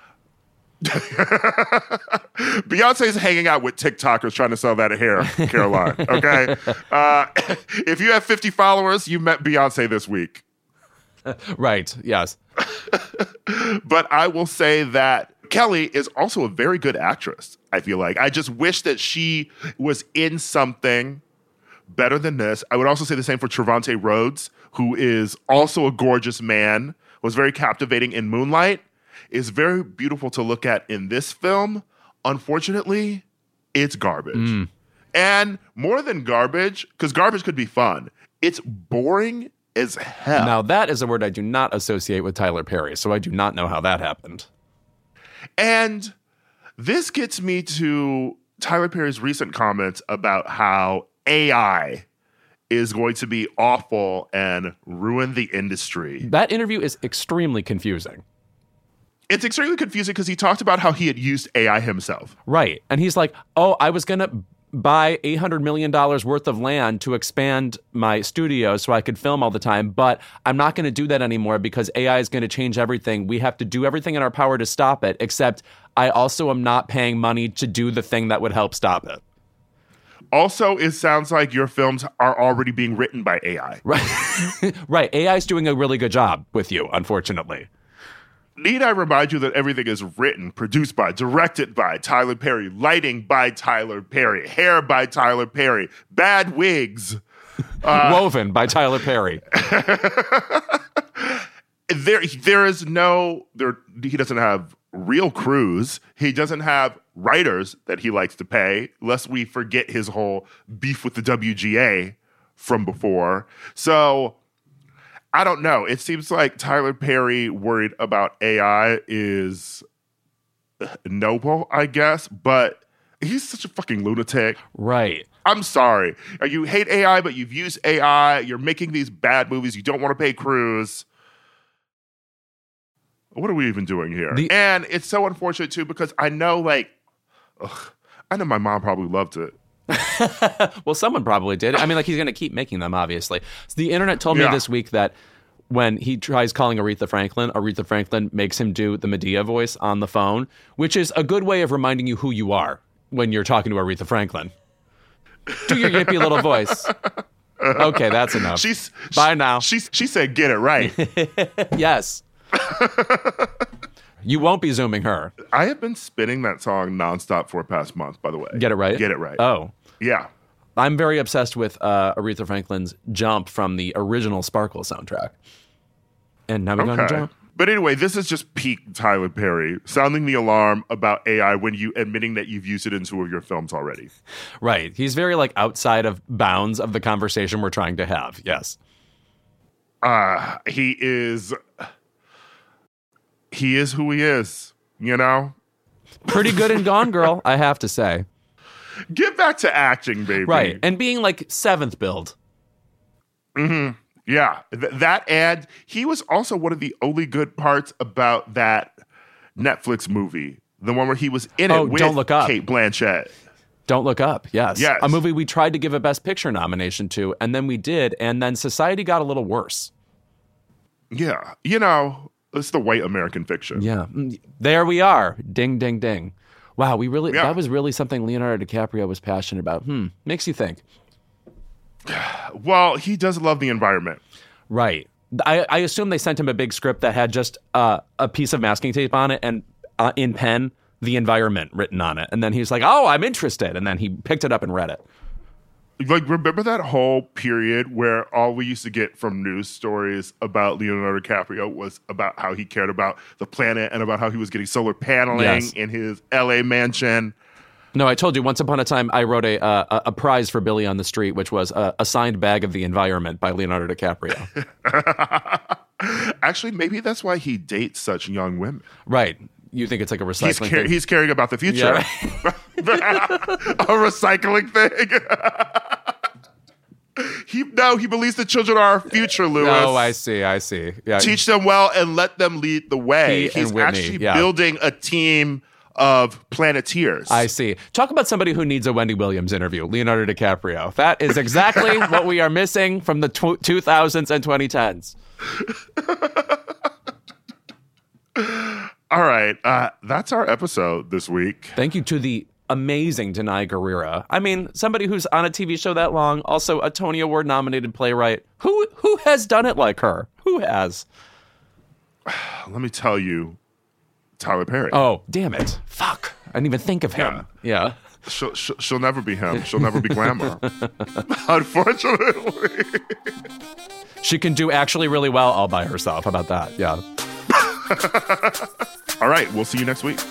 Beyonce's hanging out with TikTokers trying to sell that hair, Caroline. Okay? If you have 50 followers, you met Beyonce this week. Right. Yes. But I will say that Kelly is also a very good actress, I feel like. I just wish that she was in something better than this. I would also say the same for Trevante Rhodes, who is also a gorgeous man, was very captivating in Moonlight. is very beautiful to look at in this film. Unfortunately, it's garbage. And more than garbage, because garbage could be fun, it's boring as hell. Now, that is a word I do not associate with Tyler Perry, so I do not know how that happened. And this gets me to Tyler Perry's recent comments about how AI is going to be awful and ruin the industry. That interview is extremely confusing. It's extremely confusing because he talked about how he had used AI himself. Right. And he's like, oh, I was going to buy $800 million worth of land to expand my studio so I could film all the time, but I'm not going to do that anymore because AI is going to change everything. We have to do everything in our power to stop it, except I also am not paying money to do the thing that would help stop it. Also, it sounds like your films are already being written by AI. Right. Right. AI is doing a really good job with you, unfortunately. Need I remind you that everything is written, produced by, directed by Tyler Perry, lighting by Tyler Perry, hair by Tyler Perry, bad wigs. Woven by Tyler Perry. There is no, he doesn't have real crews. He doesn't have writers that he likes to pay, lest we forget his whole beef with the WGA from before. So I don't know. It seems like Tyler Perry worried about AI is noble, I guess, but he's such a fucking lunatic. Right. I'm sorry. You hate AI, but you've used AI. You're making these bad movies. You don't want to pay crews. What are we even doing here? And it's so unfortunate, too, because I know, I know my mom probably loved it. Well, someone probably did. I mean, he's going to keep making them, obviously. So the internet told me this week that when he tries calling Aretha Franklin makes him do the Medea voice on the phone, which is a good way of reminding you who you are when you're talking to Aretha Franklin. Do your yippy little voice. Okay, that's enough. Bye now. She said, get it right. Yes. You won't be Zooming her. I have been spinning that song nonstop for the past month, by the way. Get it right? Get it right. Oh. Yeah. I'm very obsessed with Aretha Franklin's Jump from the original Sparkle soundtrack. And now we're going to Jump. But anyway, this is just peak Tyler Perry, sounding the alarm about AI when you admitting that you've used it in 2 of your films already. Right. He's very outside of bounds of the conversation we're trying to have. Yes. He is who he is, you know? Pretty good in Gone Girl, I have to say. Get back to acting, baby. Right. And being seventh build. Mm-hmm. Yeah. That and he was also one of the only good parts about that Netflix movie. The one where he was in it with Don't Look Up. Cate Blanchett. Don't Look Up, yes. Yes. A movie we tried to give a Best Picture nomination to, and then we did, and then society got a little worse. Yeah. You know, it's the white American fiction. Yeah. There we are. Ding, ding, ding. Wow, that was really something Leonardo DiCaprio was passionate about. Makes you think. Well, he does love the environment. Right. I assume they sent him a big script that had just a piece of masking tape on it and in pen, the environment written on it. And then he's like, oh, I'm interested. And then he picked it up and read it. Remember that whole period where all we used to get from news stories about Leonardo DiCaprio was about how he cared about the planet and about how he was getting solar paneling in his LA mansion? No, I told you once upon a time I wrote a prize for Billy on the Street, which was a signed bag of the environment by Leonardo DiCaprio. Actually, maybe that's why he dates such young women. Right. You think it's like a recycling thing? He's caring about the future. Yeah, right. A recycling thing. He believes the children are our future, Louis. Oh, I see. Yeah. Teach them well and let them lead the way. He's actually building a team of Planeteers. I see. Talk about somebody who needs a Wendy Williams interview, Leonardo DiCaprio. That is exactly what we are missing from the 2000s and 2010s. All right. That's our episode this week. Thank you to the amazing Denai Guerrera. I mean, somebody who's on a TV show that long, also a Tony Award nominated playwright. Who has done it like her? Who has? Let me tell you, Tyler Perry. Oh, damn it. Fuck. I didn't even think of him. Yeah. She'll never be him. She'll never be Glamour. Unfortunately. She can do actually really well all by herself. How about that? Yeah. All right, we'll see you next week.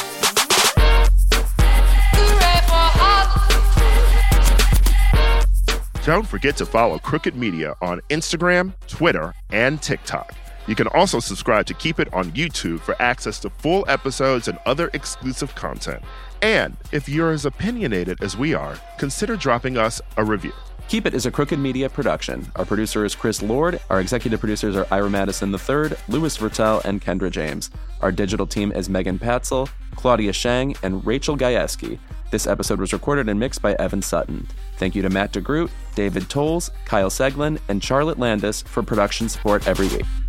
Don't forget to follow Crooked Media on Instagram, Twitter, and TikTok. You can also subscribe to Keep It on YouTube for access to full episodes and other exclusive content. And if you're as opinionated as we are, consider dropping us a review. Keep It is a Crooked Media production. Our producer is Chris Lord. Our executive producers are Ira Madison III, Louis Vertel, and Kendra James. Our digital team is Megan Patzel, Claudia Shang, and Rachel Gajewski. This episode was recorded and mixed by Evan Sutton. Thank you to Matt DeGroot, David Tolles, Kyle Seglin, and Charlotte Landis for production support every week.